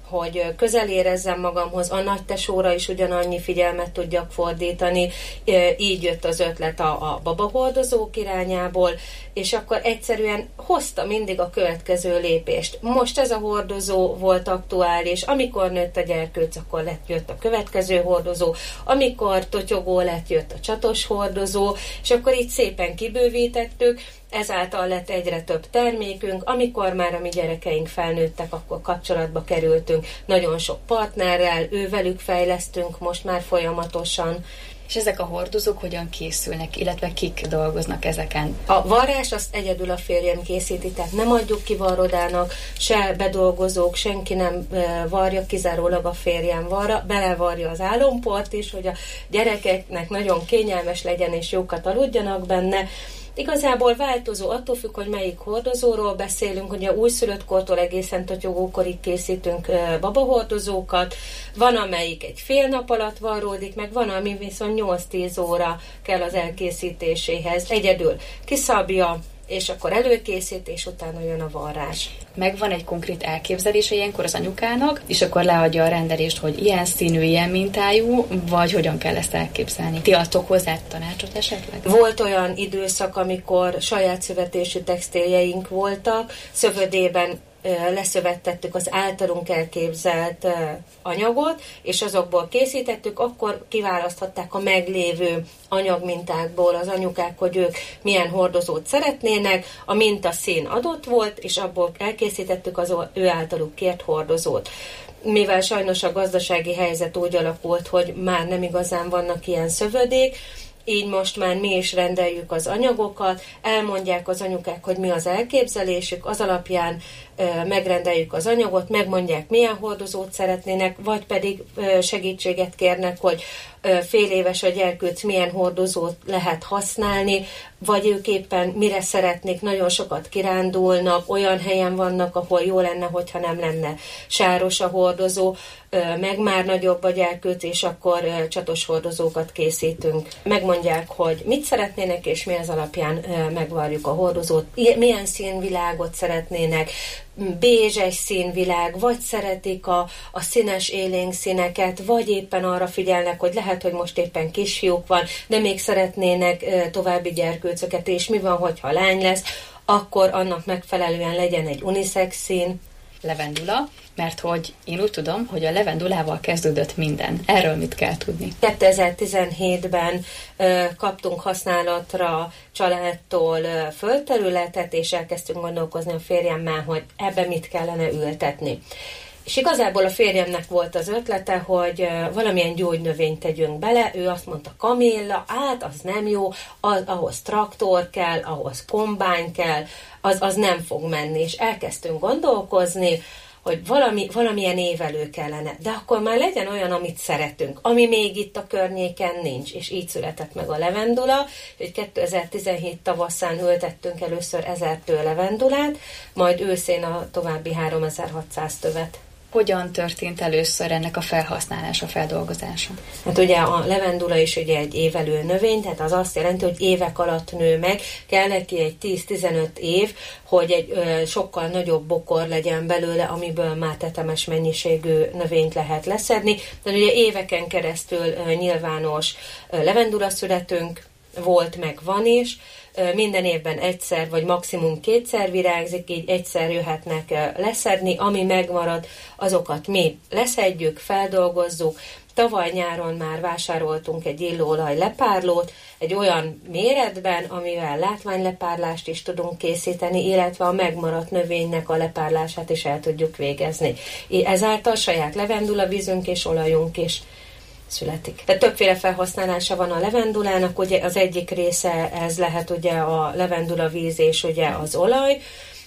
hogy közel érezzem magamhoz, a nagytesóra is ugyanannyi figyelmet tudjak fordítani. Így jött az ötlet a, a babahordozók irányából, és akkor egyszerűen hozta mindig a következő lépést. Most ez a hordozó volt aktuális, amikor nőtt a gyerkőc, akkor lett, jött a következő hordozó, amikor totyogó lett, jött a csatos hordozó, és akkor így szépen kibővítettük, ezáltal lett egyre több termékünk. Amikor már a mi gyerekeink felnőttek, akkor kapcsolatba kerültünk nagyon sok partnerrel, ővelük fejlesztünk most már folyamatosan. És ezek a hordozók hogyan készülnek, illetve kik dolgoznak ezeken? A varrás azt egyedül a férjem készíti, tehát nem adjuk ki varrodának, se bedolgozók, senki nem varja, kizárólag a férjem varra, belevarja az álomport is, hogy a gyerekeknek nagyon kényelmes legyen és jókat aludjanak benne. Igazából változó, attól függ, hogy melyik hordozóról beszélünk, hogy a újszülött kortól egészen totyogókorig készítünk babahordozókat, van amelyik egy fél nap alatt varródik, meg van, ami viszont nyolc-tíz óra kell az elkészítéséhez. Egyedül kiszabja, és akkor előkészít, és utána jön a varrás. Megvan egy konkrét elképzelése ilyenkor az anyukának, és akkor leadja a rendelést, hogy ilyen színű, ilyen mintájú, vagy hogyan kell ezt elképzelni? Ti adtok hozzá tanácsot esetleg? Volt olyan időszak, amikor saját szövetésű textiljeink voltak, szövödében leszövettettük az általunk elképzelt anyagot, és azokból készítettük, akkor kiválaszthatták a meglévő anyagmintákból az anyukák, hogy ők milyen hordozót szeretnének, a mintaszín adott volt, és abból elkészítettük az ő általuk kért hordozót. Mivel sajnos a gazdasági helyzet úgy alakult, hogy már nem igazán vannak ilyen szövődék, így most már mi is rendeljük az anyagokat, elmondják az anyukák, hogy mi az elképzelésük, az alapján ö, megrendeljük az anyagot, megmondják, milyen hordozót szeretnének, vagy pedig ö, segítséget kérnek, hogy ö, fél éves a gyerkőc milyen hordozót lehet használni, vagy ők éppen mire szeretnék, nagyon sokat kirándulnak, olyan helyen vannak, ahol jó lenne, hogyha nem lenne sáros a hordozó, ö, meg már nagyobb a gyerkőc, és akkor ö, csatos hordozókat készítünk. Megmondják, hogy mit szeretnének, és mi az alapján ö, megvarjuk a hordozót, milyen színvilágot szeretnének, bézses színvilág, vagy szeretik a, a színes élénk színeket, vagy éppen arra figyelnek, hogy lehet, hogy most éppen kisfiúk van, de még szeretnének e, további gyerkőcöket, és mi van, hogyha lány lesz, akkor annak megfelelően legyen egy unisex szín. Levendula, mert hogy én úgy tudom, hogy a levendulával kezdődött minden. Erről mit kell tudni? kétezer-tizenhétben ö, kaptunk használatra családtól ö, földterületet, és elkezdtünk gondolkozni a férjemmel, hogy ebbe mit kellene ültetni. És igazából a férjemnek volt az ötlete, hogy uh, valamilyen gyógynövényt tegyünk bele, ő azt mondta, kamélla, át, az nem jó, az, ahhoz traktor kell, ahhoz kombány kell, az, az nem fog menni, és elkezdtünk gondolkozni, hogy valami, valamilyen évelő kellene, de akkor már legyen olyan, amit szeretünk, ami még itt a környéken nincs, és így született meg a levendula, hogy kétezer-tizenhét tavaszán ültettünk először ezer tő levendulát, majd őszén a további háromezer-hatszáz tövet. Hogyan történt először ennek a felhasználása, feldolgozása? Hát ugye a levendula is ugye egy évelő növény, tehát az azt jelenti, hogy évek alatt nő meg, kell neki egy tíz-tizenöt év, hogy egy ö, sokkal nagyobb bokor legyen belőle, amiből már tetemes mennyiségű növényt lehet leszedni. Tehát ugye éveken keresztül ö, nyilvános ö, levendula születünk volt, meg van is, minden évben egyszer, vagy maximum kétszer virágzik, így egyszer jöhetnek leszedni, ami megmarad, azokat mi leszedjük, feldolgozzuk. Tavaly nyáron már vásároltunk egy illóolaj lepárlót, egy olyan méretben, amivel látványlepárlást is tudunk készíteni, illetve a megmaradt növénynek a lepárlását is el tudjuk végezni. Ezáltal saját levendula vízünk és olajunk is születik. Tehát többféle felhasználása van a levendulának, ugye az egyik része ez lehet ugye a levendula víz és ugye az olaj,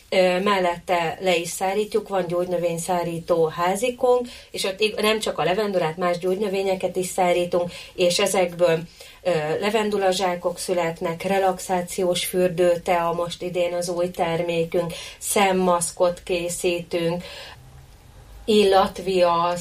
mellette le is szárítjuk, van gyógynövényszárító házikunk, és ott nem csak a levendulát, más gyógynövényeket is szárítunk, és ezekből levendulazsákok születnek, relaxációs fürdőtea, most idén az új termékünk, szemmaszkot készítünk, illatviaszt,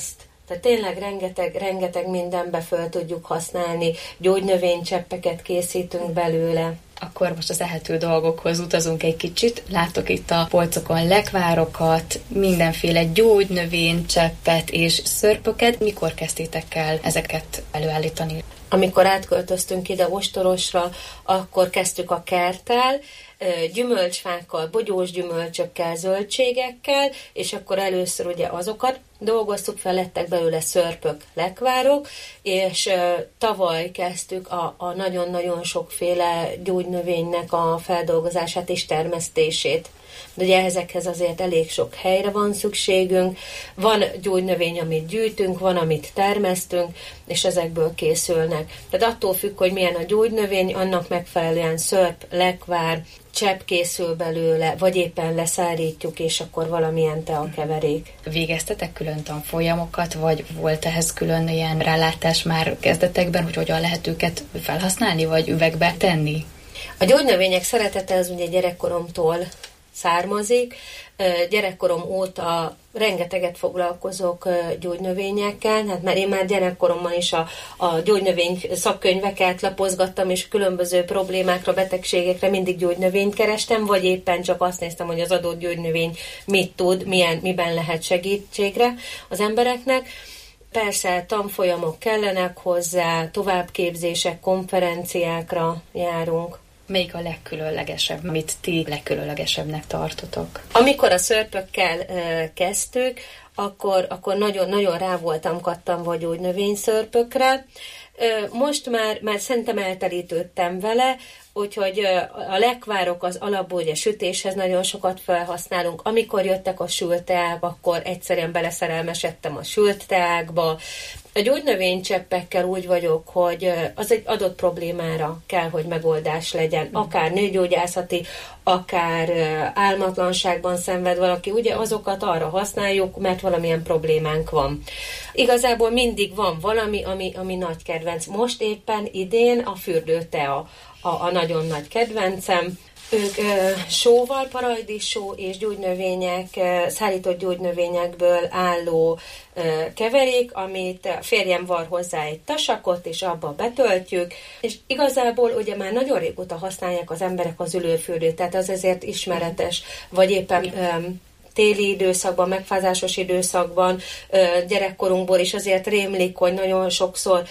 Tehát tényleg rengeteg, rengeteg mindenbe föl tudjuk használni, gyógynövénycseppeket készítünk belőle. Akkor most az ehető dolgokhoz utazunk egy kicsit. Látok itt a polcokon lekvárokat, mindenféle gyógynövénycseppet és szörpöket. Mikor kezdtétek el ezeket előállítani? Amikor átköltöztünk ide Ostorosra, akkor kezdtük a kerttel, gyümölcsfákkal, bogyós gyümölcsökkel, zöldségekkel, és akkor először ugye azokat dolgoztuk fel, lettek belőle szörpök, lekvárok, és tavaly kezdtük a, a nagyon-nagyon sokféle gyógynövénynek a feldolgozását és termesztését. De ugye ezekhez azért elég sok helyre van szükségünk. Van gyógynövény, amit gyűjtünk, van, amit termesztünk, és ezekből készülnek. Tehát attól függ, hogy milyen a gyógynövény, annak megfelelően szörp, lekvár, csepp készül belőle, vagy éppen leszárítjuk, és akkor valamilyen teakeverék. Végeztetek külön tanfolyamokat, vagy volt ehhez külön ilyen rálátás már kezdetekben, hogy hogyan lehet őket felhasználni, vagy üvegbe tenni? A gyógynövények szeretete az ugye gyerekkoromtól származik. Gyerekkorom óta rengeteget foglalkozok gyógynövényekkel, hát már én már gyerekkoromban is a, a gyógynövény szakkönyveket lapozgattam, és különböző problémákra, betegségekre mindig gyógynövényt kerestem, vagy éppen csak azt néztem, hogy az adott gyógynövény mit tud, milyen, miben lehet segítségre az embereknek. Persze tanfolyamok kellenek hozzá, továbbképzések, konferenciákra járunk. Melyik a legkülönlegesebb, amit ti legkülönlegesebbnek tartotok? Amikor a szörpökkel uh, kezdtük, akkor, akkor nagyon, nagyon rá voltam kattanva a gyógynövényszörpökre. Uh, most már, már szerintem eltelítődtem vele, úgyhogy uh, a lekvárok az alapból ugye sütéshez nagyon sokat felhasználunk. Amikor jöttek a sült teák, akkor egyszerűen beleszerelmesedtem a sült teákba. A gyógynövénycseppekkel úgy vagyok, hogy az egy adott problémára kell, hogy megoldás legyen. Akár nőgyógyászati, akár álmatlanságban szenved valaki. Ugye azokat arra használjuk, mert valamilyen problémánk van. Igazából mindig van valami, ami, ami nagy kedvenc. Most éppen idén a fürdőtea a, a nagyon nagy kedvencem. Ők ö, sóval, paradicsó és gyógynövények, ö, szállított gyógynövényekből álló ö, keverék, amit a férjem var hozzá egy tasakot, és abba betöltjük, és igazából ugye már nagyon régóta használják az emberek az ülőfürdőt, tehát az ezért ismeretes, vagy éppen ö, téli időszakban, megfázásos időszakban, ö, gyerekkorunkból is azért rémlik, hogy nagyon sokszor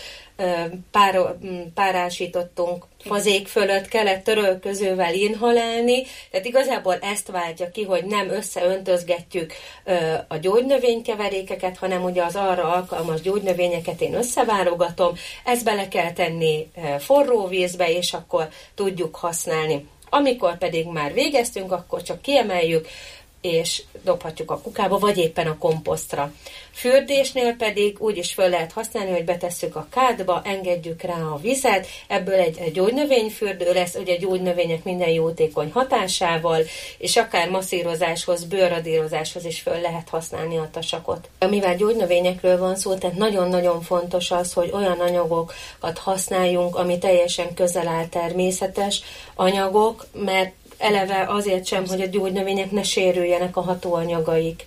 Pár, párásítottunk fazék fölött, kellett törölközővel inhalálni, tehát igazából ezt váltja ki, hogy nem összeöntözgetjük a gyógynövénykeverékeket, hanem ugye az arra alkalmas gyógynövényeket én összeválogatom, ezt bele kell tenni forró vízbe, és akkor tudjuk használni. Amikor pedig már végeztünk, akkor csak kiemeljük, és dobhatjuk a kukába, vagy éppen a komposztra. Fürdésnél pedig úgy is föl lehet használni, hogy betesszük a kádba, engedjük rá a vizet, ebből egy, egy gyógynövényfürdő lesz, ugye gyógynövények minden jótékony hatásával, és akár masszírozáshoz, bőrradírozáshoz is föl lehet használni a tasakot. Mivel gyógynövényekről van szó, tehát nagyon-nagyon fontos az, hogy olyan anyagokat használjunk, ami teljesen közel áll természetes anyagok, mert eleve azért sem, hogy a gyógynövények ne sérüljenek a hatóanyagaik.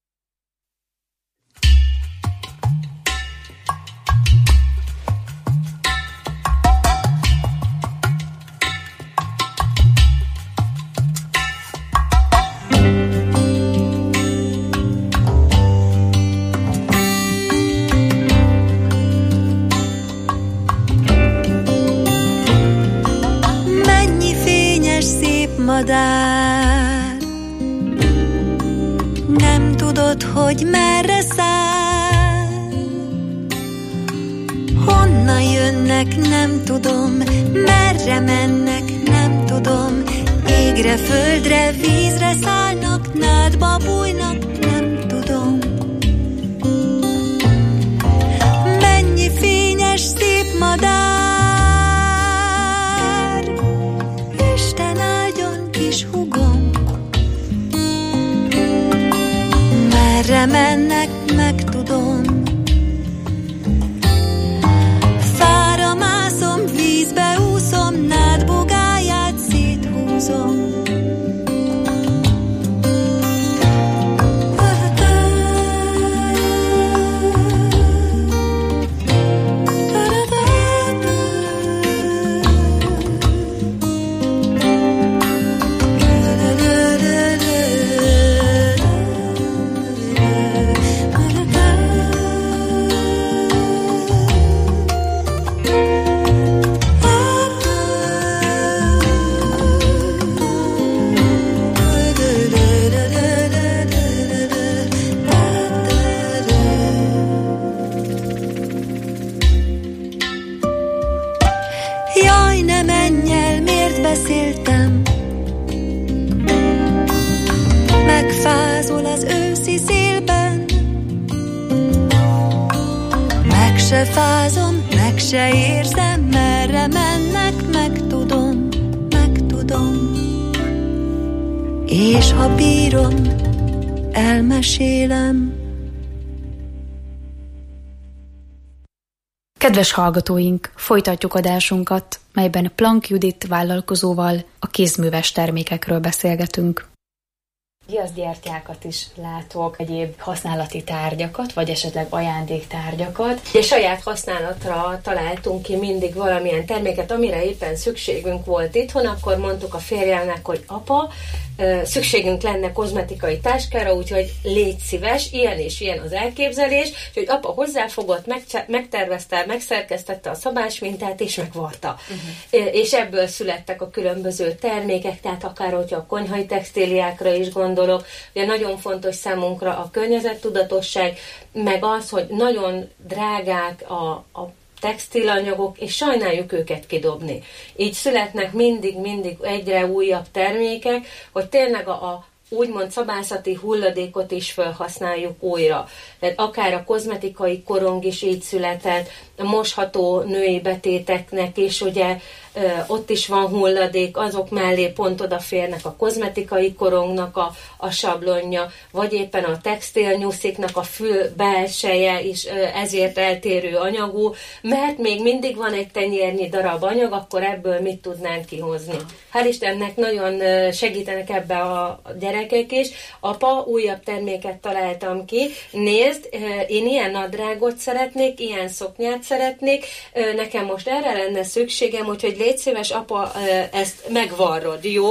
Madár, nem tudod, hogy merre száll, honnan jönnek, nem tudom, merre mennek, nem tudom, égre, földre, vízre szállnak, nádba bújnak, nem tudom. Mennyi fényes, szép madár, kis húgom, merre mennek, megtudom. Fára mászom, vízbe úszom, nád bogáját széthúzom. se fázom, meg se érzem, merre mennek, megtudom, megtudom. És ha bírom, elmesélem. Kedves hallgatóink, folytatjuk adásunkat, melyben Plank Judit vállalkozóval a kézműves termékekről beszélgetünk. Viaszgyertyákat is látok, egyéb használati tárgyakat, vagy esetleg ajándéktárgyakat. És saját használatra találtunk ki mindig valamilyen terméket, amire éppen szükségünk volt itthon, akkor mondtuk a férjelnek, hogy apa, szükségünk lenne kozmetikai táskára, úgyhogy légy szíves, ilyen és ilyen az elképzelés, és hogy apa hozzáfogott, megtervezte, megszerkesztette a szabásmintát, és megvarta. Uh-huh. És ebből születtek a különböző termékek, tehát akár, hogyha a konyhai textíliákra is gondolok, ugye nagyon fontos számunkra a környezettudatosság, meg az, hogy nagyon drágák a, a textilanyagok, és sajnáljuk őket kidobni. Így születnek mindig-mindig egyre újabb termékek, hogy tényleg a, a úgymond szabászati hulladékot is felhasználjuk újra. Tehát akár a kozmetikai korong is így született, a mosható női betéteknek is, ugye ott is van hulladék, azok mellé pont odaférnek a kozmetikai korongnak a, a sablonja, vagy éppen a textilnyusziknak a fül belseje is ezért eltérő anyagú, mert még mindig van egy tenyérnyi darab anyag, akkor ebből mit tudnánk kihozni. Hál' Istennek nagyon segítenek ebbe a gyerekek is. Apa, újabb terméket találtam ki, nézd, én ilyen nadrágot szeretnék, ilyen szoknyát szeretnék, nekem most erre lenne szükségem, úgyhogy légy szíves, apa, ezt megvarrod, jó?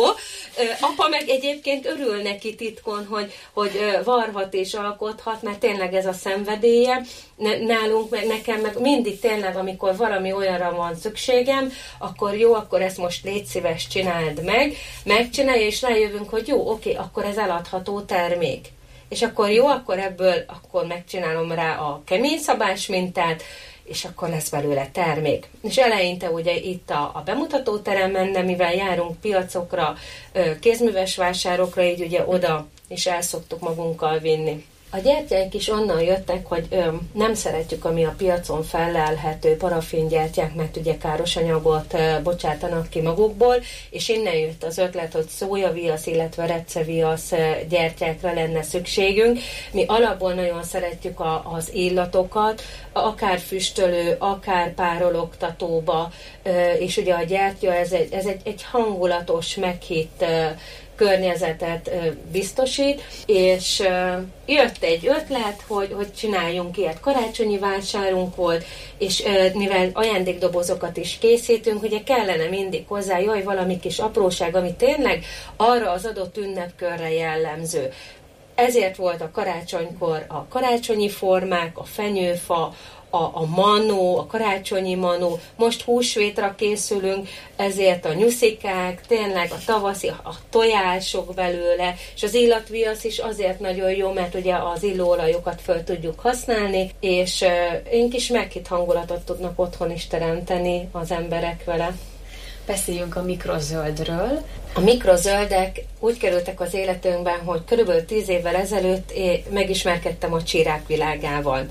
Apa meg egyébként örül neki titkon, hogy, hogy varhat és alkothat, mert tényleg ez a szenvedélye. Nálunk, meg nekem meg mindig tényleg, amikor valami olyanra van szükségem, akkor jó, akkor ezt most légy szíves, csináld meg, megcsinálja, és rájövünk, hogy jó, oké, akkor ez eladható termék. És akkor jó, akkor ebből akkor megcsinálom rá a kemény szabás mintát, és akkor lesz belőle termék. És eleinte ugye itt a, a bemutatóteremben, de mivel járunk piacokra, kézműves vásárokra, így ugye oda is el szoktuk magunkkal vinni. A gyertyák is onnan jöttek, hogy ö, nem szeretjük, ami a piacon fellelhető parafingyertyák, mert ugye káros anyagot ö, bocsátanak ki magukból, és innen jött az ötlet, hogy szójaviasz, illetve repceviasz ö, gyertyákra lenne szükségünk. Mi alapból nagyon szeretjük a, az illatokat, akár füstölő, akár párologtatóba, ö, és ugye a gyertya, ez egy, ez egy, egy hangulatos, meghitt ö, környezetet biztosít, és jött egy ötlet, hogy, hogy csináljunk ilyet. Karácsonyi vásárunk volt, és mivel ajándékdobozokat is készítünk, ugye kellene mindig hozzá, jaj, valami kis apróság, ami tényleg arra az adott ünnepkörre jellemző. Ezért volt a karácsonykor a karácsonyi formák, a fenyőfa, A, a manó, a karácsonyi manó, most húsvétra készülünk, ezért a nyuszikák, tényleg a tavaszi, a tojások belőle, és az illatviasz is azért nagyon jó, mert ugye az illóolajokat föl tudjuk használni, és uh, én kis meghitt hangulatot tudnak otthon is teremteni az emberek vele. Beszéljünk a mikrozöldről. A mikrozöldek úgy kerültek az életünkben, hogy körülbelül tíz évvel ezelőtt megismerkedtem a csírák világával.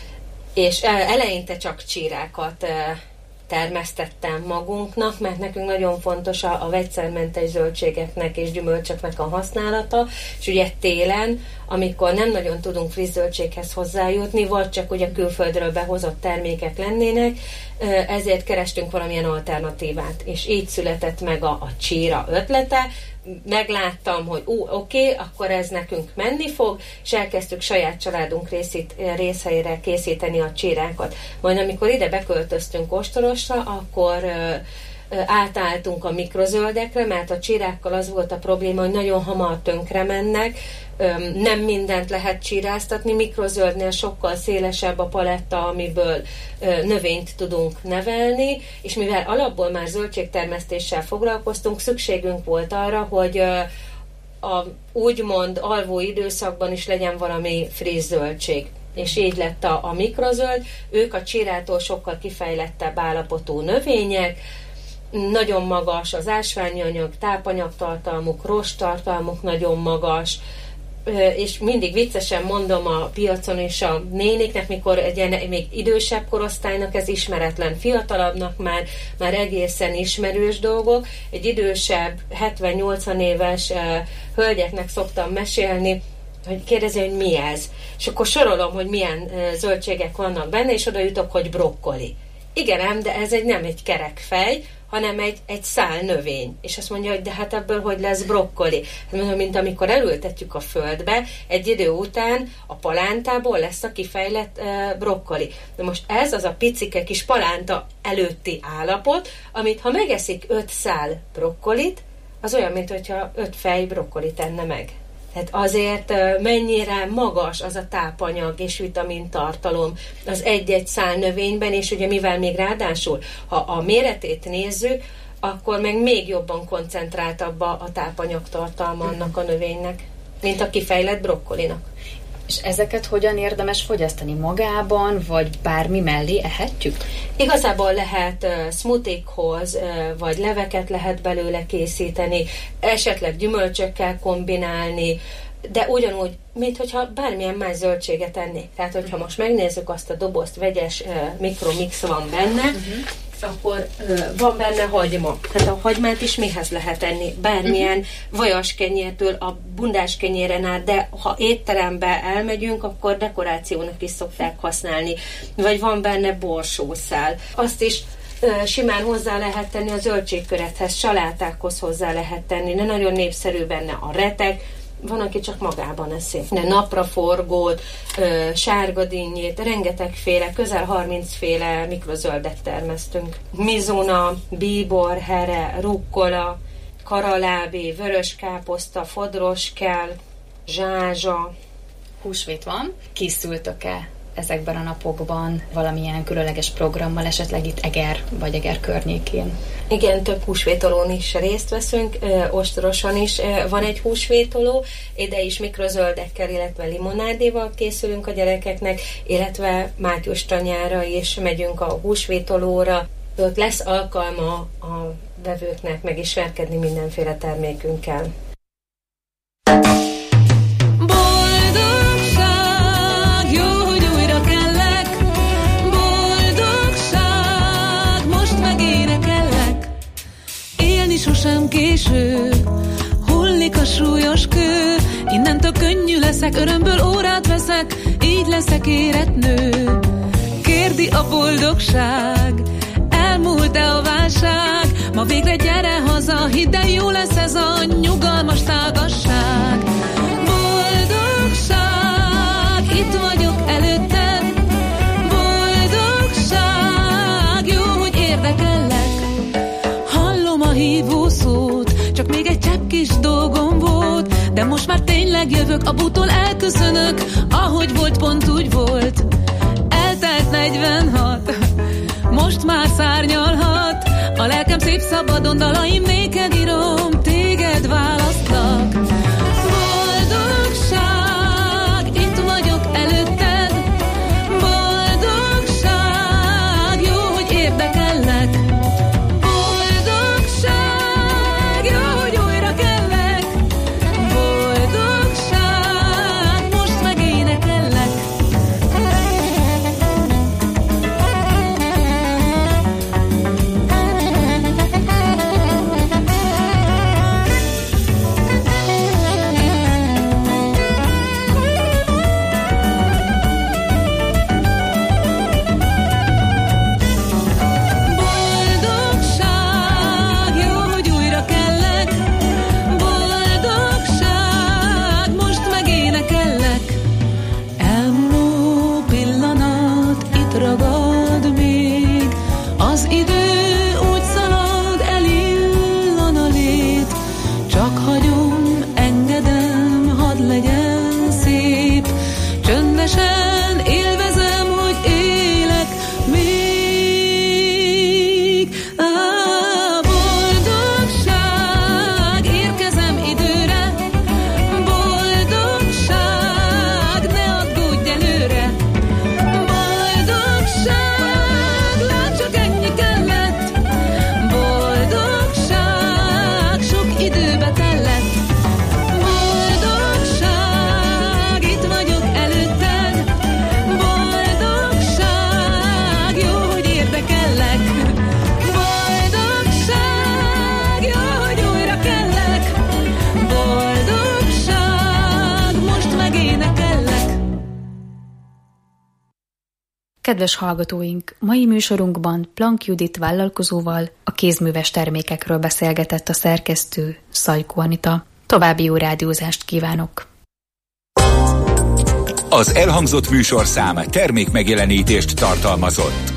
És eleinte csak csírákat termesztettem magunknak, mert nekünk nagyon fontos a, a vegyszermentes zöldségeknek és gyümölcsöknek a használata, és ugye télen, amikor nem nagyon tudunk friss zöldséghez hozzájutni, vagy csak ugye külföldről behozott termékek lennének, ezért kerestünk valamilyen alternatívát, és így született meg a, a csíra ötlete. Megláttam, hogy ú, oké, okay, akkor ez nekünk menni fog, és elkezdtük saját családunk részét, részeire készíteni a csírákat. Majd amikor ide beköltöztünk Ostorosra, akkor ö, ö, átálltunk a mikrozöldekre, mert a csírákkal az volt a probléma, hogy nagyon hamar tönkre mennek, ö, nem mindent lehet csíráztatni, mikrozöldnél sokkal szélesebb a paletta, amiből ö, növényt tudunk nevelni, és mivel alapból már zöldségtermesztéssel foglalkoztunk, szükségünk volt arra, hogy ö, a úgymond alvó időszakban is legyen valami friss zöldség. És így lett a, a mikrozöld, ők a csírától sokkal kifejlettebb állapotú növények, nagyon magas az ásványi anyag, tápanyagtartalmuk, rosttartalmuk nagyon magas, és mindig viccesen mondom a piacon és a néniknek, mikor egy ilyen még idősebb korosztálynak ez ismeretlen, fiatalabbnak már, már egészen ismerős dolgok. Egy idősebb, hetven-nyolcvan éves uh, hölgyeknek szoktam mesélni, hogy kérdezi, hogy mi ez. És akkor sorolom, hogy milyen uh, zöldségek vannak benne, és oda jutok, hogy brokkoli. Igen ám, de ez egy nem egy kerek fej, hanem egy, egy szál növény. És azt mondja, hogy de hát ebből hogy lesz brokkoli? Hát mondom, mint amikor elültetjük a földbe, egy idő után a palántából lesz a kifejlett uh, brokkoli. De most ez az a picike kis palánta előtti állapot, amit ha megeszik öt szál brokkolit, az olyan, mint hogyha öt fej brokkolit enne meg. Tehát azért mennyire magas az a tápanyag és vitamintartalom az egy-egy szál növényben, és ugye mivel még ráadásul, ha a méretét nézzük, akkor meg még jobban koncentráltabb a, a tápanyagtartalma annak a növénynek, mint a kifejlett brokkolinak. És ezeket hogyan érdemes fogyasztani? Magában, vagy bármi mellé ehetjük? Igazából lehet uh, smoothie-hoz, uh, vagy leveket lehet belőle készíteni, esetleg gyümölcsökkel kombinálni, de ugyanúgy, mint hogyha bármilyen más zöldséget ennék. Tehát, hogyha most megnézzük azt a dobozt, vegyes uh, mikromix van benne, uh-huh. akkor uh, van benne hagyma. Tehát a hagymát is mihez lehet enni? Bármilyen uh-huh. vajaskenyértől a bundáskenyéren át, de ha étterembe elmegyünk, akkor dekorációnak is szokták használni. Vagy van benne borsószál. Azt is uh, simán hozzá lehet tenni a zöldségkörethez, salátákhoz hozzá lehet tenni, de nagyon népszerű benne a retek. Van, aki csak magában eszi. De napraforgót, ö, sárgadinnyét, rengetegféle, közel harmincféle mikrozöldet termesztünk. Mizuna, bíbor, here, rukkola, karalábé, vöröskáposzta, fodroskel, zsázsa. Húsvét van. Készültök-e ezekben a napokban valamilyen különleges programmal, esetleg itt Eger vagy Eger környékén? Igen, több húsvétolón is részt veszünk, ostorosan is van egy húsvétoló, ide is mikrozöldekkel, illetve limonádéval készülünk a gyerekeknek, illetve május tanyára is megyünk a húsvétolóra. Ott lesz alkalma a vevőknek megismerkedni mindenféle termékünkkel. Sosem késő, hullik a súlyos kő, innentől könnyű leszek, örömből órát veszek, így leszek érett nő. Kérdi a boldogság, elmúlt-e a válság, ma végre gyere haza, hidd el, jó lesz ez a nyugalmas tágasság. Boldogság, itt vagyok előtted, boldogság, jó, hogy érdekellek. Hívó szót, csak még egy csepp kis dolgom volt, de most már tényleg jövök, a bútól elköszönök, ahogy volt, pont úgy volt. Eltelt negyvenhat, most már szárnyalhat, a lelkem szép szabadon, dalaim néked írom, téged választlak. Boldogság, itt vagyok előtted, boldogság, jó, hogy érdekellek. Boldogság, lát csak ennyi kellett. Kedves hallgatóink, mai műsorunkban Plank Judit vállalkozóval a kézműves termékekről beszélgetett a szerkesztő, Szajkó Anita. További jó rádiózást kívánok! Az elhangzott műsorszám termékmegjelenítést tartalmazott.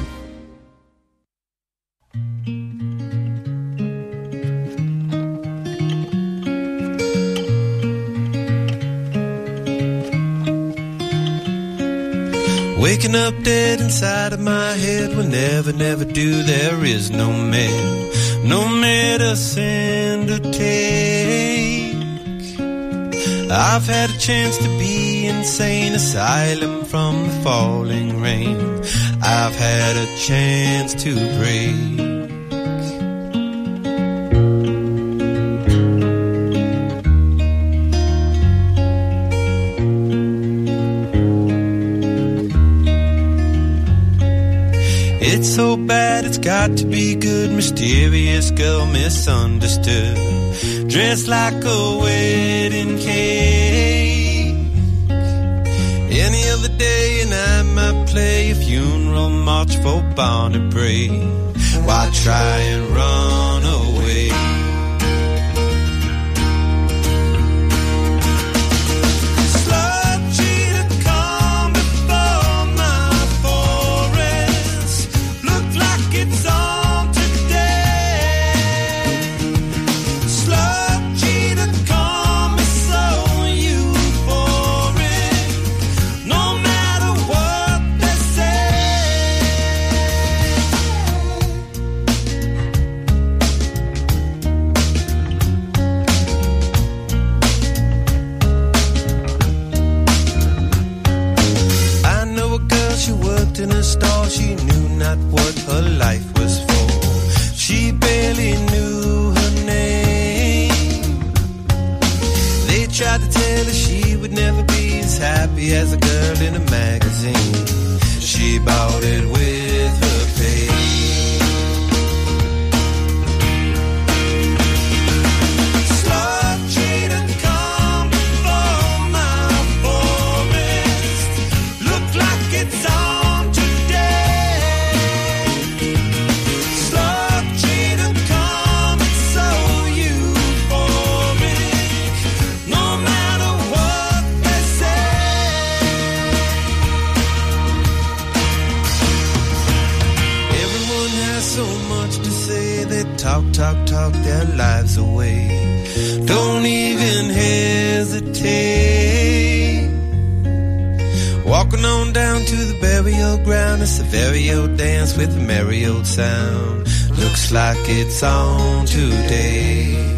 Waking up dead inside of my head will never, never do. There is no med, no medicine to take. I've had a chance to be insane asylum from the falling rain. I've had a chance to break. It's so bad, it's got to be good. Mysterious girl, misunderstood. Dressed like a wedding cake. Any other day and I might play a funeral march for Barney Bray. Why try and run away? In a stall, she knew not what her life was for. She barely knew her name. They tried to tell her she would never be as happy as a girl in a magazine. She bought it with her pay. Talk, talk, talk their lives away. Don't even hesitate. Walking on down to the burial ground. It's a very old dance with a merry old sound. Looks like it's on today.